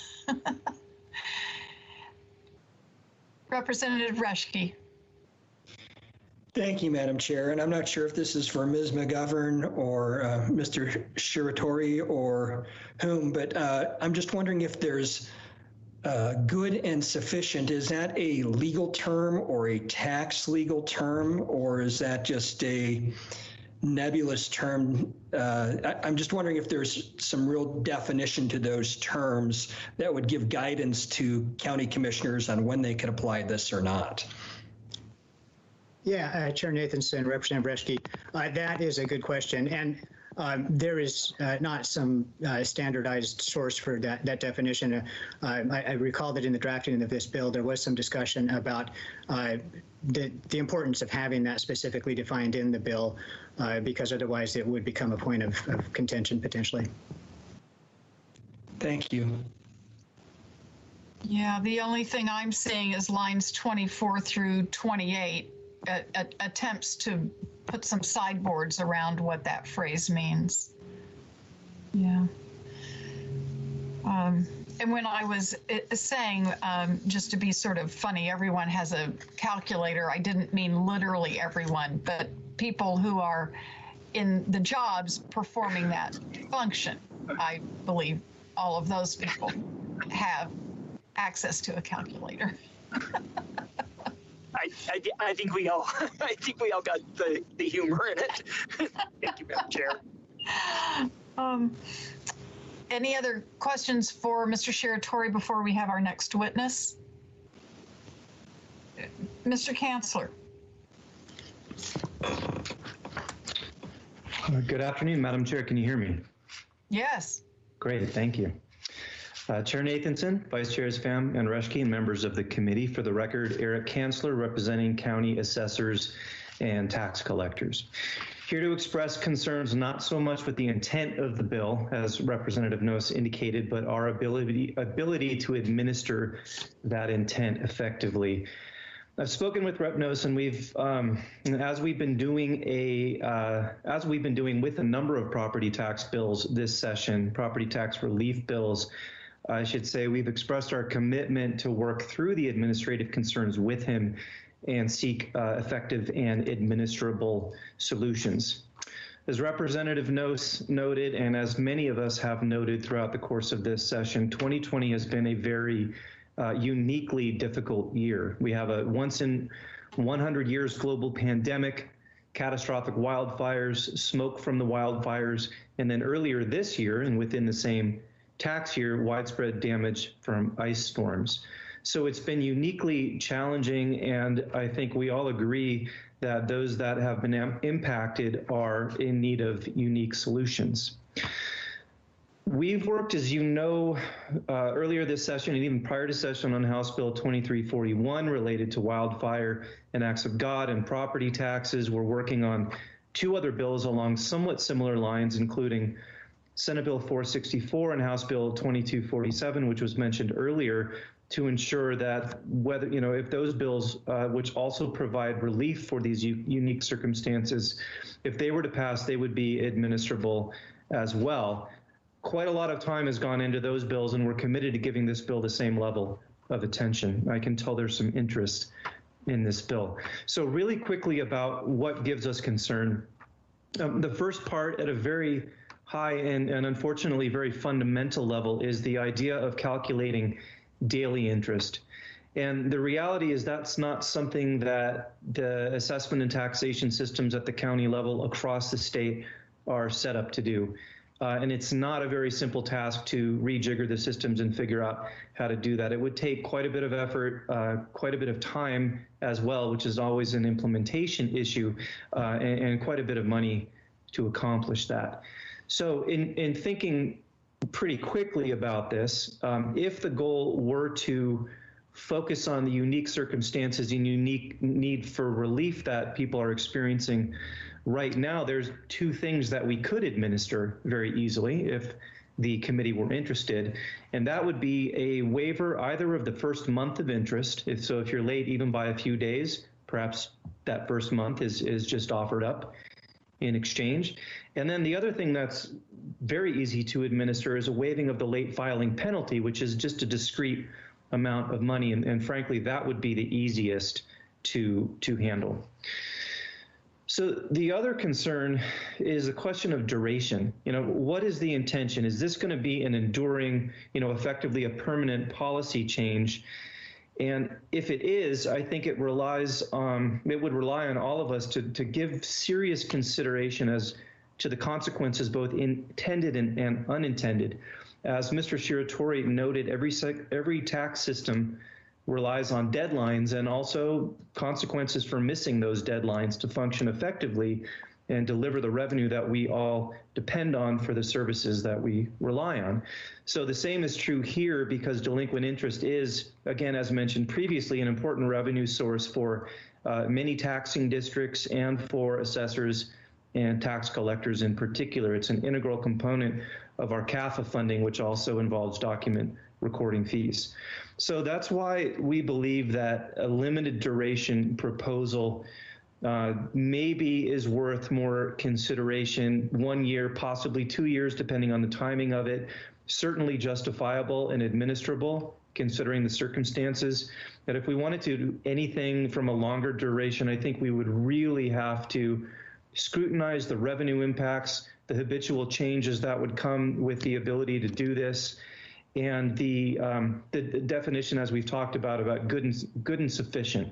Representative Reschke. Thank you, Madam Chair. And I'm not sure if this is for Miz McGovern or uh, Mister Shiratori or whom, but uh, I'm just wondering if there's uh, good and sufficient. Is that a legal term or a tax legal term, or is that just a nebulous term? Uh, I, I'm just wondering if there's some real definition to those terms that would give guidance to county commissioners on when they can apply this or not. Yeah, uh, Chair Nathanson, Representative Reschke, uh, that is a good question. And um, there is uh, not some uh, standardized source for that, that definition. Uh, I, I recall that in the drafting of this bill, there was some discussion about uh, the, the importance of having that specifically defined in the bill, uh, because otherwise it would become a point of, of contention potentially. Thank you. Yeah, the only thing I'm seeing is lines twenty-four through twenty-eight. Uh, uh, attempts to put some sideboards around what that phrase means. Yeah. Um, and when I was uh, saying, um, just to be sort of funny, everyone has a calculator, I didn't mean literally everyone, but people who are in the jobs performing that function. I believe all of those people have access to a calculator. I, I, I think we all I think we all got the, the humor in it. Thank you, Madam Chair. Um, any other questions for Mister Shiratori before we have our next witness? Mister Kanzler. Uh, Good afternoon, Madam Chair. Can you hear me? Yes. Great, thank you. Uh, Chair Nathanson, Vice Chairs Pham and Reschke, and members of the committee. For the record, Eric Kanzler, representing county assessors and tax collectors. Here to express concerns not so much with the intent of the bill, as Representative Noss indicated, but our ability ability to administer that intent effectively. I've spoken with Rep Noss, and we've, um, as we've been doing a, uh, as we've been doing with a number of property tax bills this session, property tax relief bills, I should say, we've expressed our commitment to work through the administrative concerns with him and seek uh, effective and administrable solutions. As Representative Noss noted, and as many of us have noted throughout the course of this session, twenty twenty has been a very uh, uniquely difficult year. We have a once in one hundred years global pandemic, catastrophic wildfires, smoke from the wildfires, and then earlier this year, and within the same tax year, widespread damage from ice storms. So it's been uniquely challenging, and I think we all agree that those that have been impacted are in need of unique solutions. We've worked, as you know, uh, earlier this session and even prior to session on House Bill twenty-three forty-one related to wildfire and acts of God and property taxes. We're working on two other bills along somewhat similar lines, including Senate Bill four sixty-four and House Bill twenty-two forty-seven, which was mentioned earlier, to ensure that whether, you know, if those bills, uh, which also provide relief for these u- unique circumstances, if they were to pass, they would be administrable as well. Quite a lot of time has gone into those bills, and we're committed to giving this bill the same level of attention. I can tell there's some interest in this bill. So really quickly about what gives us concern. Um, the first part, at a very high and, and unfortunately very fundamental level, is the idea of calculating daily interest. And the reality is that's not something that the assessment and taxation systems at the county level across the state are set up to do. Uh, and it's not a very simple task to rejigger the systems and figure out how to do that. It would take quite a bit of effort, uh, quite a bit of time as well, which is always an implementation issue, uh, and, and quite a bit of money to accomplish that. So in, in thinking pretty quickly about this, um, if the goal were to focus on the unique circumstances and unique need for relief that people are experiencing right now, there's two things that we could administer very easily if the committee were interested, and that would be a waiver either of the first month of interest. If so, if you're late even by a few days, perhaps that first month is, is just offered up in exchange. And then the other thing that's very easy to administer is a waiving of the late filing penalty, which is just a discrete amount of money. And, and frankly, that would be the easiest to, to handle. So the other concern is a question of duration. You know, what is the intention? Is this going to be an enduring, you know, effectively a permanent policy change? And if it is, I think it relies on, it would rely on all of us to, to give serious consideration as to the consequences, both intended and, and unintended. As Mister Shiratori noted, every every tax system relies on deadlines and also consequences for missing those deadlines to function effectively and deliver the revenue that we all depend on for the services that we rely on. So the same is true here, because delinquent interest is, again, as mentioned previously, an important revenue source for uh, many taxing districts and for assessors and tax collectors in particular. It's an integral component of our C A F A funding, which also involves document recording fees. So that's why we believe that a limited duration proposal uh, maybe is worth more consideration, one year, possibly two years, depending on the timing of it, certainly justifiable and administrable, considering the circumstances. That if we wanted to do anything from a longer duration, I think we would really have to scrutinize the revenue impacts, the habitual changes that would come with the ability to do this, and the, um, the, the definition, as we've talked about, about good and, good and sufficient.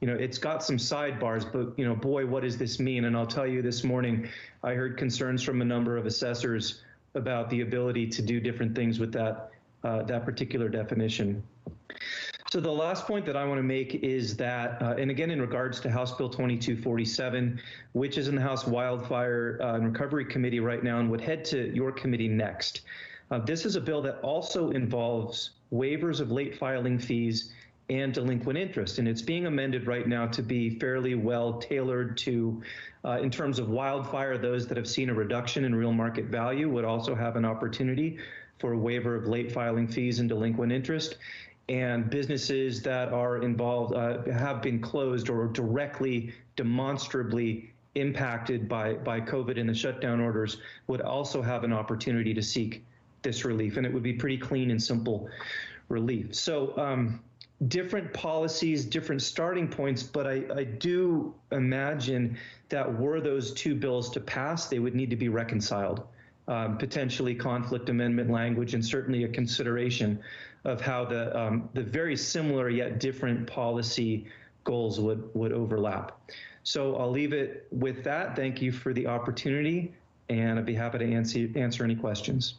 you know, it's got some sidebars, but, you know, boy, what does this mean? And I'll tell you, this morning, I heard concerns from a number of assessors about the ability to do different things with that, uh, that particular definition. So the last point that I want to make is that, uh, and again, in regards to House Bill twenty-two forty-seven, which is in the House Wildfire uh, and Recovery Committee right now and would head to your committee next. Uh, this is a bill that also involves waivers of late filing fees and delinquent interest, and it's being amended right now to be fairly well tailored to, uh, in terms of wildfire, those that have seen a reduction in real market value would also have an opportunity for a waiver of late filing fees and delinquent interest. And businesses that are involved, uh, have been closed or directly, demonstrably impacted by, by COVID and the shutdown orders would also have an opportunity to seek this relief. And it would be pretty clean and simple relief. So um, different policies, different starting points, but I, I do imagine that were those two bills to pass, they would need to be reconciled. Um, potentially conflict amendment language, and certainly a consideration of how the um, the very similar yet different policy goals would would overlap. So I'll leave it with that. Thank you for the opportunity, and I'd be happy to answer answer any questions.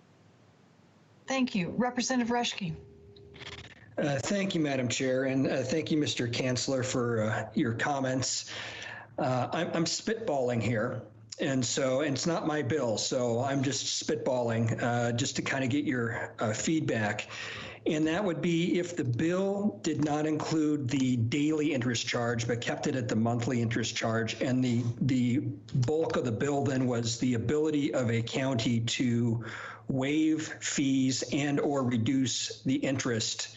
Thank you. Representative Reschke. Uh, thank you, Madam Chair, and uh, thank you, Mister Kanzler, for uh, your comments. Uh, I'm, I'm spitballing here. And so, and it's not my bill, so I'm just spitballing uh, just to kind of get your uh, feedback. And that would be if the bill did not include the daily interest charge, but kept it at the monthly interest charge. And the, the bulk of the bill then was the ability of a county to waive fees and or reduce the interest.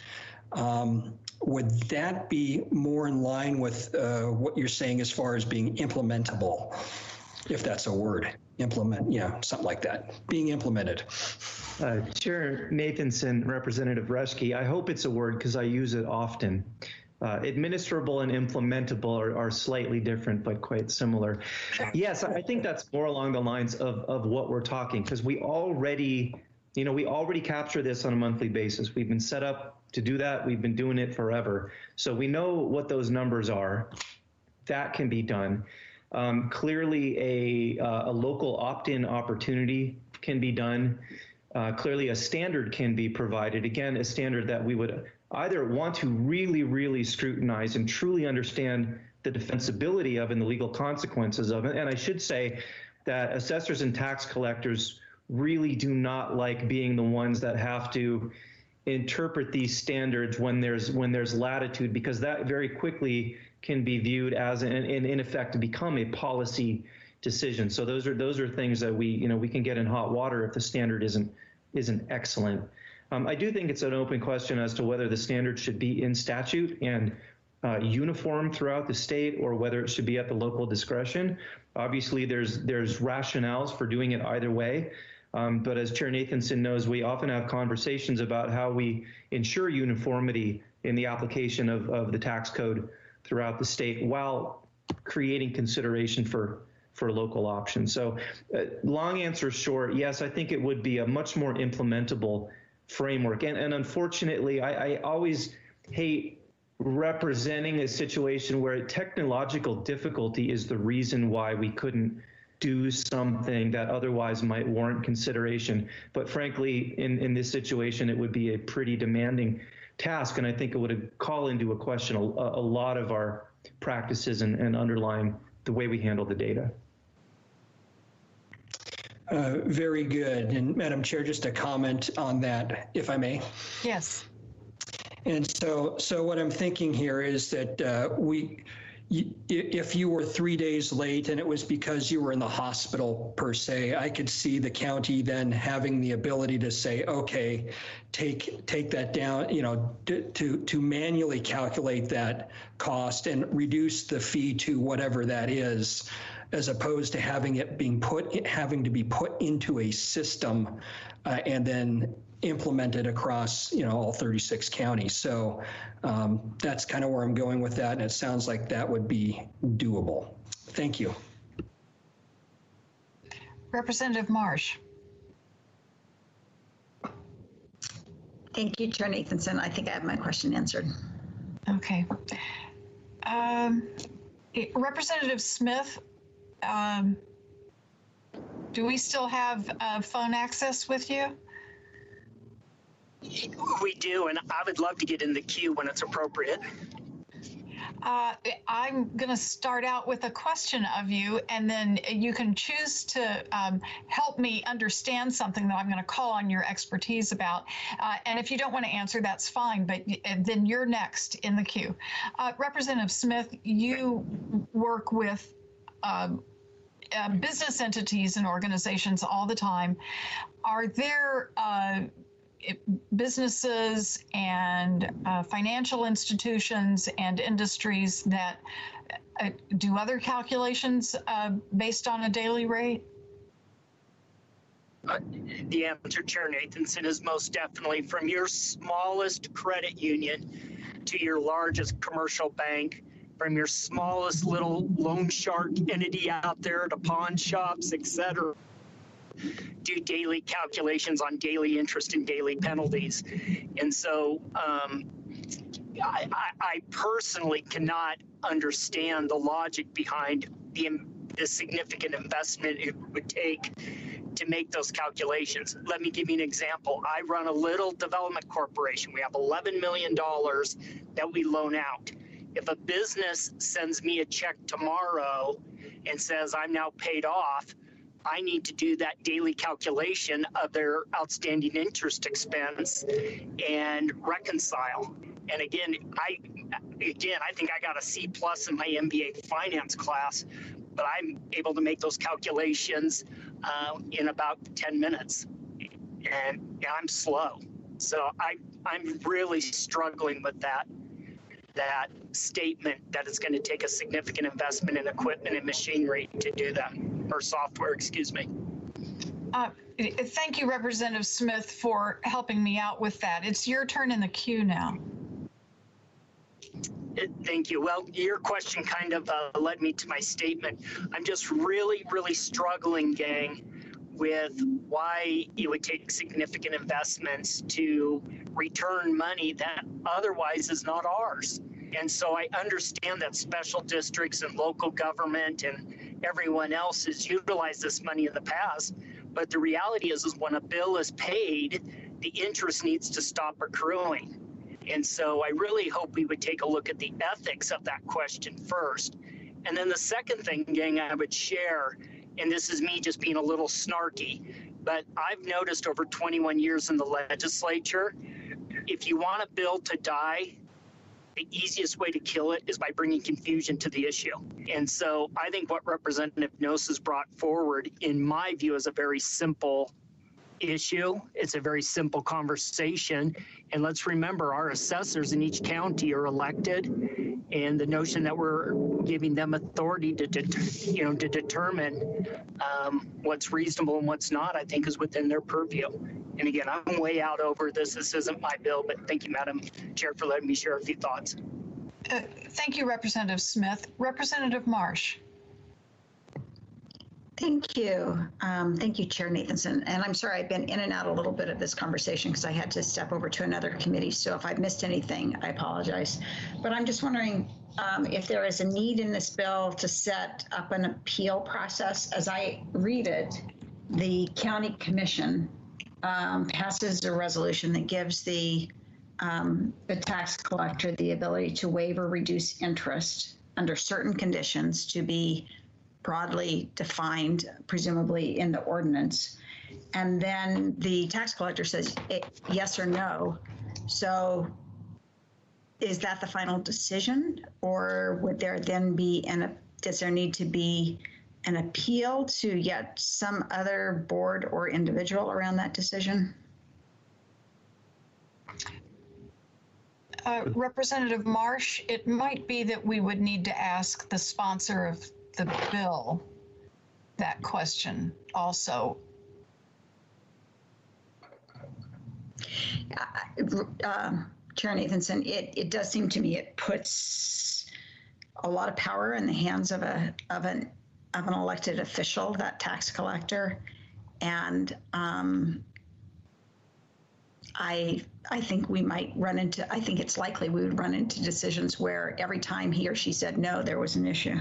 Um, would that be more in line with uh, what you're saying as far as being implementable? If that's a word, implement, yeah, something like that, being implemented. Uh, Chair Nathanson, Representative Reschke, I hope it's a word because I use it often. Uh, administrable and implementable are, are slightly different, but quite similar. Yes, I think that's more along the lines of, of what we're talking, because we already, you know, we already capture this on a monthly basis. We've been set up to do that. We've been doing it forever. So we know what those numbers are. That can be done. Um, clearly, a, uh, a local opt-in opportunity can be done. Uh, clearly, a standard can be provided. Again, a standard that we would either want to really, really scrutinize and truly understand the defensibility of and the legal consequences of it. And I should say that assessors and tax collectors really do not like being the ones that have to interpret these standards when there's when there's latitude, because that very quickly can be viewed as, in, in, in effect, to become a policy decision. So those are those are things that we, you know, we can get in hot water if the standard isn't isn't excellent. Um, I do think it's an open question as to whether the standard should be in statute and uh, uniform throughout the state, or whether it should be at the local discretion. Obviously, there's there's rationales for doing it either way. Um, but as Chair Nathanson knows, we often have conversations about how we ensure uniformity in the application of, of the tax code throughout the state while creating consideration for for local options. So uh, long answer short, yes, I think it would be a much more implementable framework. And, and unfortunately, I, I always hate representing a situation where technological difficulty is the reason why we couldn't do something that otherwise might warrant consideration. But frankly, in, in this situation, it would be a pretty demanding task, and I think it would call into a question a, a lot of our practices and, and underline the way we handle the data. Uh, very good. And Madam Chair, just a comment on that, if I may. Yes. And so, so what I'm thinking here is that uh, we, y- if you were three days late and it was because you were in the hospital per se, I could see the county then having the ability to say, okay, take take that down, you know, to to, to manually calculate that cost and reduce the fee to whatever that is, as opposed to having it being put, having to be put into a system uh, and then implemented across, you know, all thirty-six counties. So um, that's kind of where I'm going with that, and it sounds like that would be doable. Thank you. Representative Marsh. Thank you, Chair Nathanson. I think I have my question answered. Okay. Uh, Um, Representative Smith, um, do we still have uh, phone access with you? We do, and I would love to get in the queue when it's appropriate. Uh, I'm going to start out with a question of you, and then you can choose to um, help me understand something that I'm going to call on your expertise about. Uh, and if you don't want to answer, that's fine, but then you're next in the queue. Uh, Representative Smith, you work with um, uh, business entities and organizations all the time. Are there uh, businesses and uh, financial institutions and industries that uh, do other calculations uh, based on a daily rate? Uh, the answer, Chair Nathanson, is most definitely from your smallest credit union to your largest commercial bank, from your smallest little loan shark entity out there to pawn shops, et cetera. Do daily calculations on daily interest and daily penalties. And so um, I, I, I personally cannot understand the logic behind the, the significant investment it would take to make those calculations. Let me give you an example. I run a little development corporation. We have eleven million dollars that we loan out. If a business sends me a check tomorrow and says I'm now paid off, I need to do that daily calculation of their outstanding interest expense and reconcile. And again, I again I think I got a C plus in my M B A finance class, but I'm able to make those calculations uh, in about ten minutes, and yeah, I'm slow. So I I'm really struggling with that. that statement that it's going to take a significant investment in equipment and machinery to do that, or software, excuse me. Uh, thank you, Representative Smith, for helping me out with that. It's your turn in the queue now. It, thank you. Well, your question kind of uh, led me to my statement. I'm just really, really struggling, gang, with why it would take significant investments to return money that otherwise is not ours. And so I understand that special districts and local government and everyone else has utilized this money in the past. But the reality is, is when a bill is paid, the interest needs to stop accruing. And so I really hope we would take a look at the ethics of that question first. And then the second thing, gang, I would share, and this is me just being a little snarky, but I've noticed over twenty-one years in the legislature, if you want a bill to die, the easiest way to kill it is by bringing confusion to the issue. And so I think what Representative Noss has brought forward, in my view, is a very simple issue. It's a very simple conversation. And let's remember, our assessors in each county are elected, and the notion that we're giving them authority to, det- you know, to determine um, what's reasonable and what's not, I think is within their purview. And again, I'm way out over this. This isn't my bill, but thank you, Madam Chair, for letting me share a few thoughts. Uh, thank you, Representative Smith. Representative Marsh. Thank you. Um, thank you, Chair Nathanson. And I'm sorry, I've been in and out a little bit of this conversation because I had to step over to another committee. So if I've missed anything, I apologize. But I'm just wondering um, if there is a need in this bill to set up an appeal process. As I read it, the county commission um, passes a resolution that gives the, um, the tax collector the ability to waive or reduce interest under certain conditions to be broadly defined, presumably in the ordinance. And then the tax collector says it, yes or no. So is that the final decision, or would there then be an, does there need to be an appeal to yet some other board or individual around that decision? Uh, Representative Marsh, it might be that we would need to ask the sponsor of the bill that question also. Uh, uh, Chair Nathanson, it, it does seem to me it puts a lot of power in the hands of a of an of an elected official, that tax collector, and um, I I think we might run into, I think it's likely we would run into decisions where every time he or she said no, there was an issue.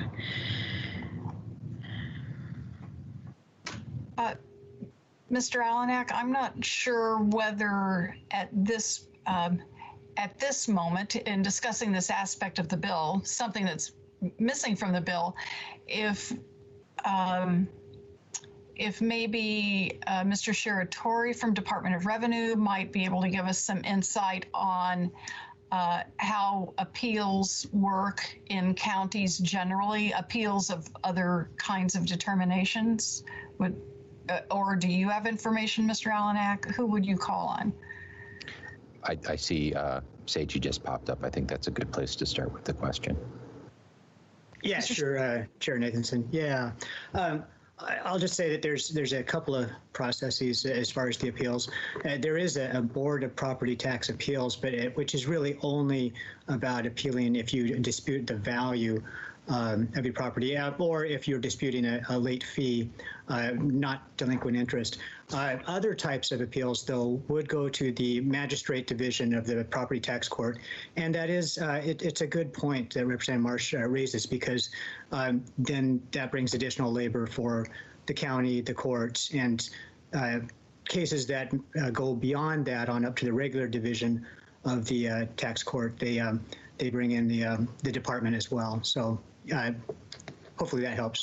Uh, Mister Alanak, I'm not sure whether at this um, at this moment in discussing this aspect of the bill, something that's missing from the bill, if um, if maybe uh, Mister Shiratori from Department of Revenue might be able to give us some insight on uh, how appeals work in counties generally, appeals of other kinds of determinations. Would, uh, or do you have information, Mister Alanak? Who would you call on? I, I see uh, Sage, you just popped up. I think that's a good place to start with the question. Yeah, sure, uh, Chair Nathanson. Yeah. Um, I'll just say that there's there's a couple of processes as far as the appeals. Uh, there is a, a board of property tax appeals, but it, which is really only about appealing if you dispute the value um, of your property, uh, or if you're disputing a, a late fee, uh, not delinquent interest. Uh, other types of appeals, though, would go to the magistrate division of the property tax court, and that is uh, it, it's a good point that Representative Marsh uh, raises, because um, then that brings additional labor for the county, the courts, and uh, cases that uh, go beyond that on up to the regular division of the uh, tax court. They um, they bring in the um, the department as well. So uh, hopefully that helps.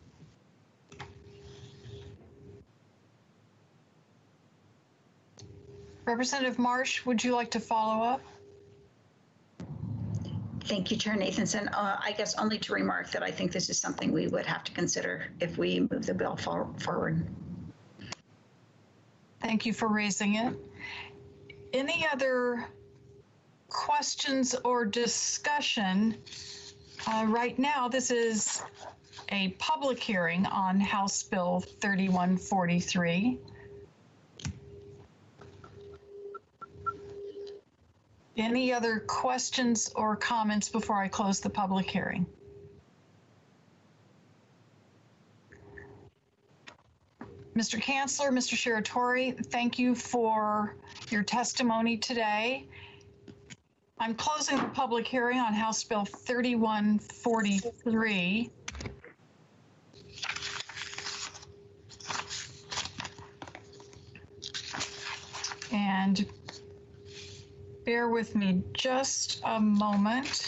Representative Marsh, would you like to follow up? Thank you, Chair Nathanson. Uh, I guess only to remark that I think this is something we would have to consider if we move the bill for forward. Thank you for raising it. Any other questions or discussion? Uh, right now, this is a public hearing on House Bill thirty-one forty-three. Any other questions or comments before I close the public hearing? Mister Kanzler, Mister Shiratori, thank you for your testimony today. I'm closing the public hearing on House Bill thirty-one forty-three. And bear with me just a moment.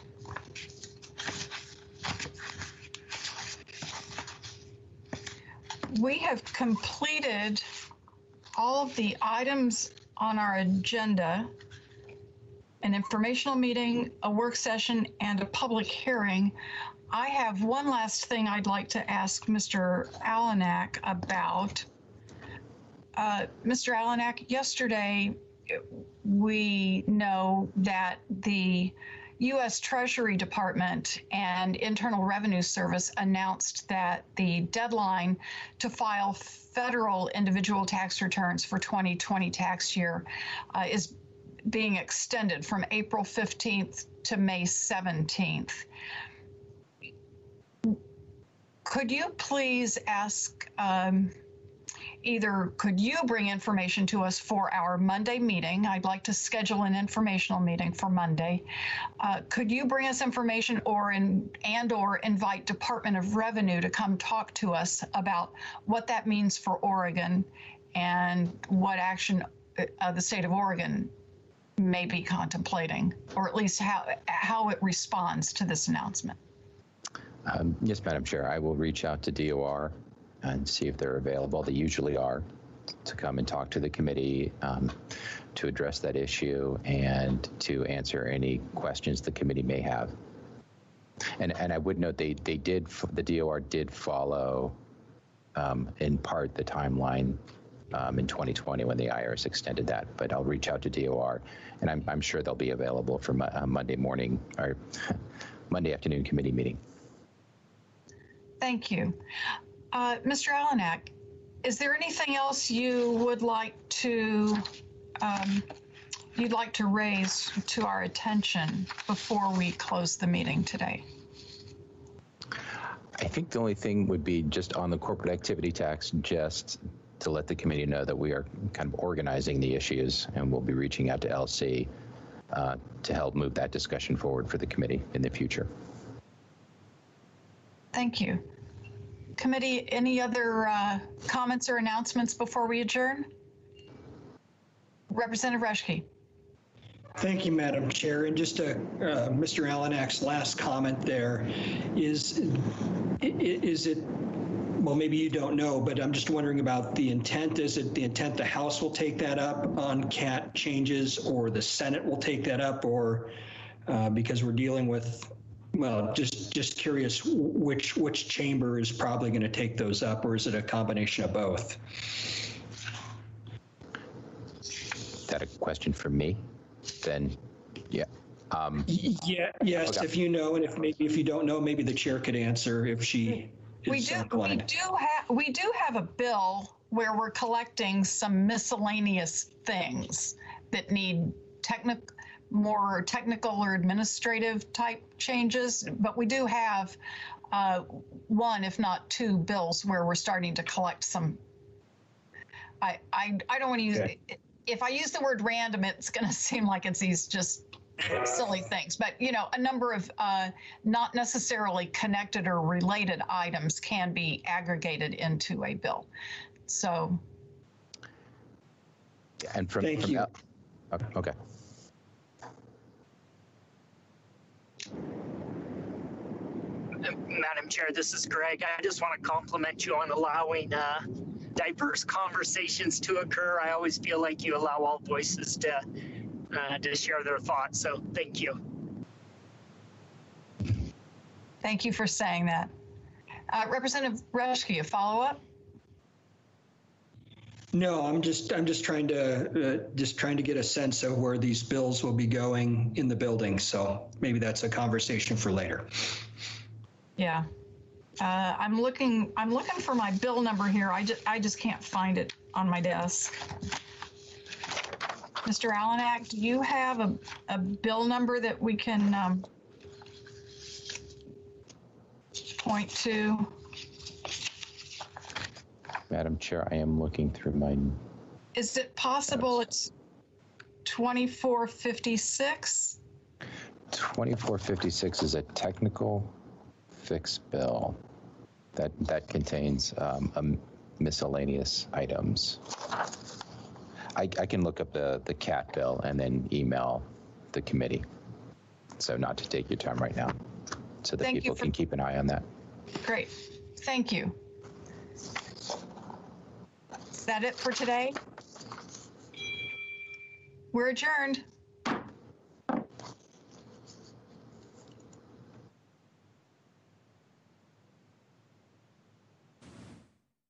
We have completed all of the items on our agenda: an informational meeting, a work session, and a public hearing. I have one last thing I'd like to ask Mister Alanak about. Uh, Mister Alanak, yesterday we know that the U S Treasury Department and Internal Revenue Service announced that the deadline to file federal individual tax returns for twenty twenty tax year uh, is being extended from April fifteenth to May seventeenth. Could you please ask, um, either could you bring information to us for our Monday meeting? I'd like to schedule an informational meeting for Monday. Uh, could you bring us information or in, and or invite Department of Revenue to come talk to us about what that means for Oregon and what action uh, the state of Oregon may be contemplating, or at least how, how it responds to this announcement? Um, yes, Madam Chair, I will reach out to D O R and see if they're available. They usually are, to come and talk to the committee um, to address that issue and to answer any questions the committee may have. And and I would note they they did the D O R did follow um, in part the timeline um, in twenty twenty when the I R S extended that. But I'll reach out to D O R, and I'm I'm sure they'll be available for mo- uh, Monday morning or Monday afternoon committee meeting. Thank you. Uh, Mister Alanak, is there anything else you would like to um, you'd like to raise to our attention before we close the meeting today? I think the only thing would be just on the corporate activity tax, just to let the committee know that we are kind of organizing the issues, and we'll be reaching out to L C uh, to help move that discussion forward for the committee in the future. Thank you. Committee, any other uh, comments or announcements before we adjourn? Representative Reschke. Thank you, Madam Chair. And just a, uh, Mister Alanak's last comment there is, is it, well, maybe you don't know, but I'm just wondering about the intent. Is it the intent the House will take that up on C A T changes, or the Senate will take that up, or uh, because we're dealing with, well, just just curious which which chamber is probably going to take those up, or is it a combination of both? Is that a question for me? Then, yeah. Um, yeah. Yes. Okay. If you know, and if maybe if you don't know, maybe the chair could answer if she. We do. We do have. We do have a bill where we're collecting some miscellaneous things that need technical, more technical or administrative type changes. But we do have uh, one, if not two, bills where we're starting to collect some. I I I don't want to use. Okay. If I use the word random, it's going to seem like it's these just silly things. But, you know, a number of uh, not necessarily connected or related items can be aggregated into a bill. So. And from, Thank from you. That, okay. Madam Chair, this is Greg. I just want to compliment you on allowing uh, diverse conversations to occur. I always feel like you allow all voices to uh, to share their thoughts. So thank you. Thank you for saying that. Uh, Representative Reschke, a follow-up? No, I'm just I'm just trying to uh, just trying to get a sense of where these bills will be going in the building. So maybe that's a conversation for later. Yeah. Uh, I'm looking, I'm looking for my bill number here. I just, I just can't find it on my desk. Mister Alanak, do you have a, a bill number that we can um, point to? Madam Chair, I am looking through my. Is it possible it's twenty-four fifty-six? twenty-four fifty-six is a technical fix bill that that contains um, um, miscellaneous items. I, I can look up the the C A T bill and then email the committee. So not to take your time right now, so that Thank people for, can keep an eye on that. Great, thank you. Is that it for today? We're adjourned.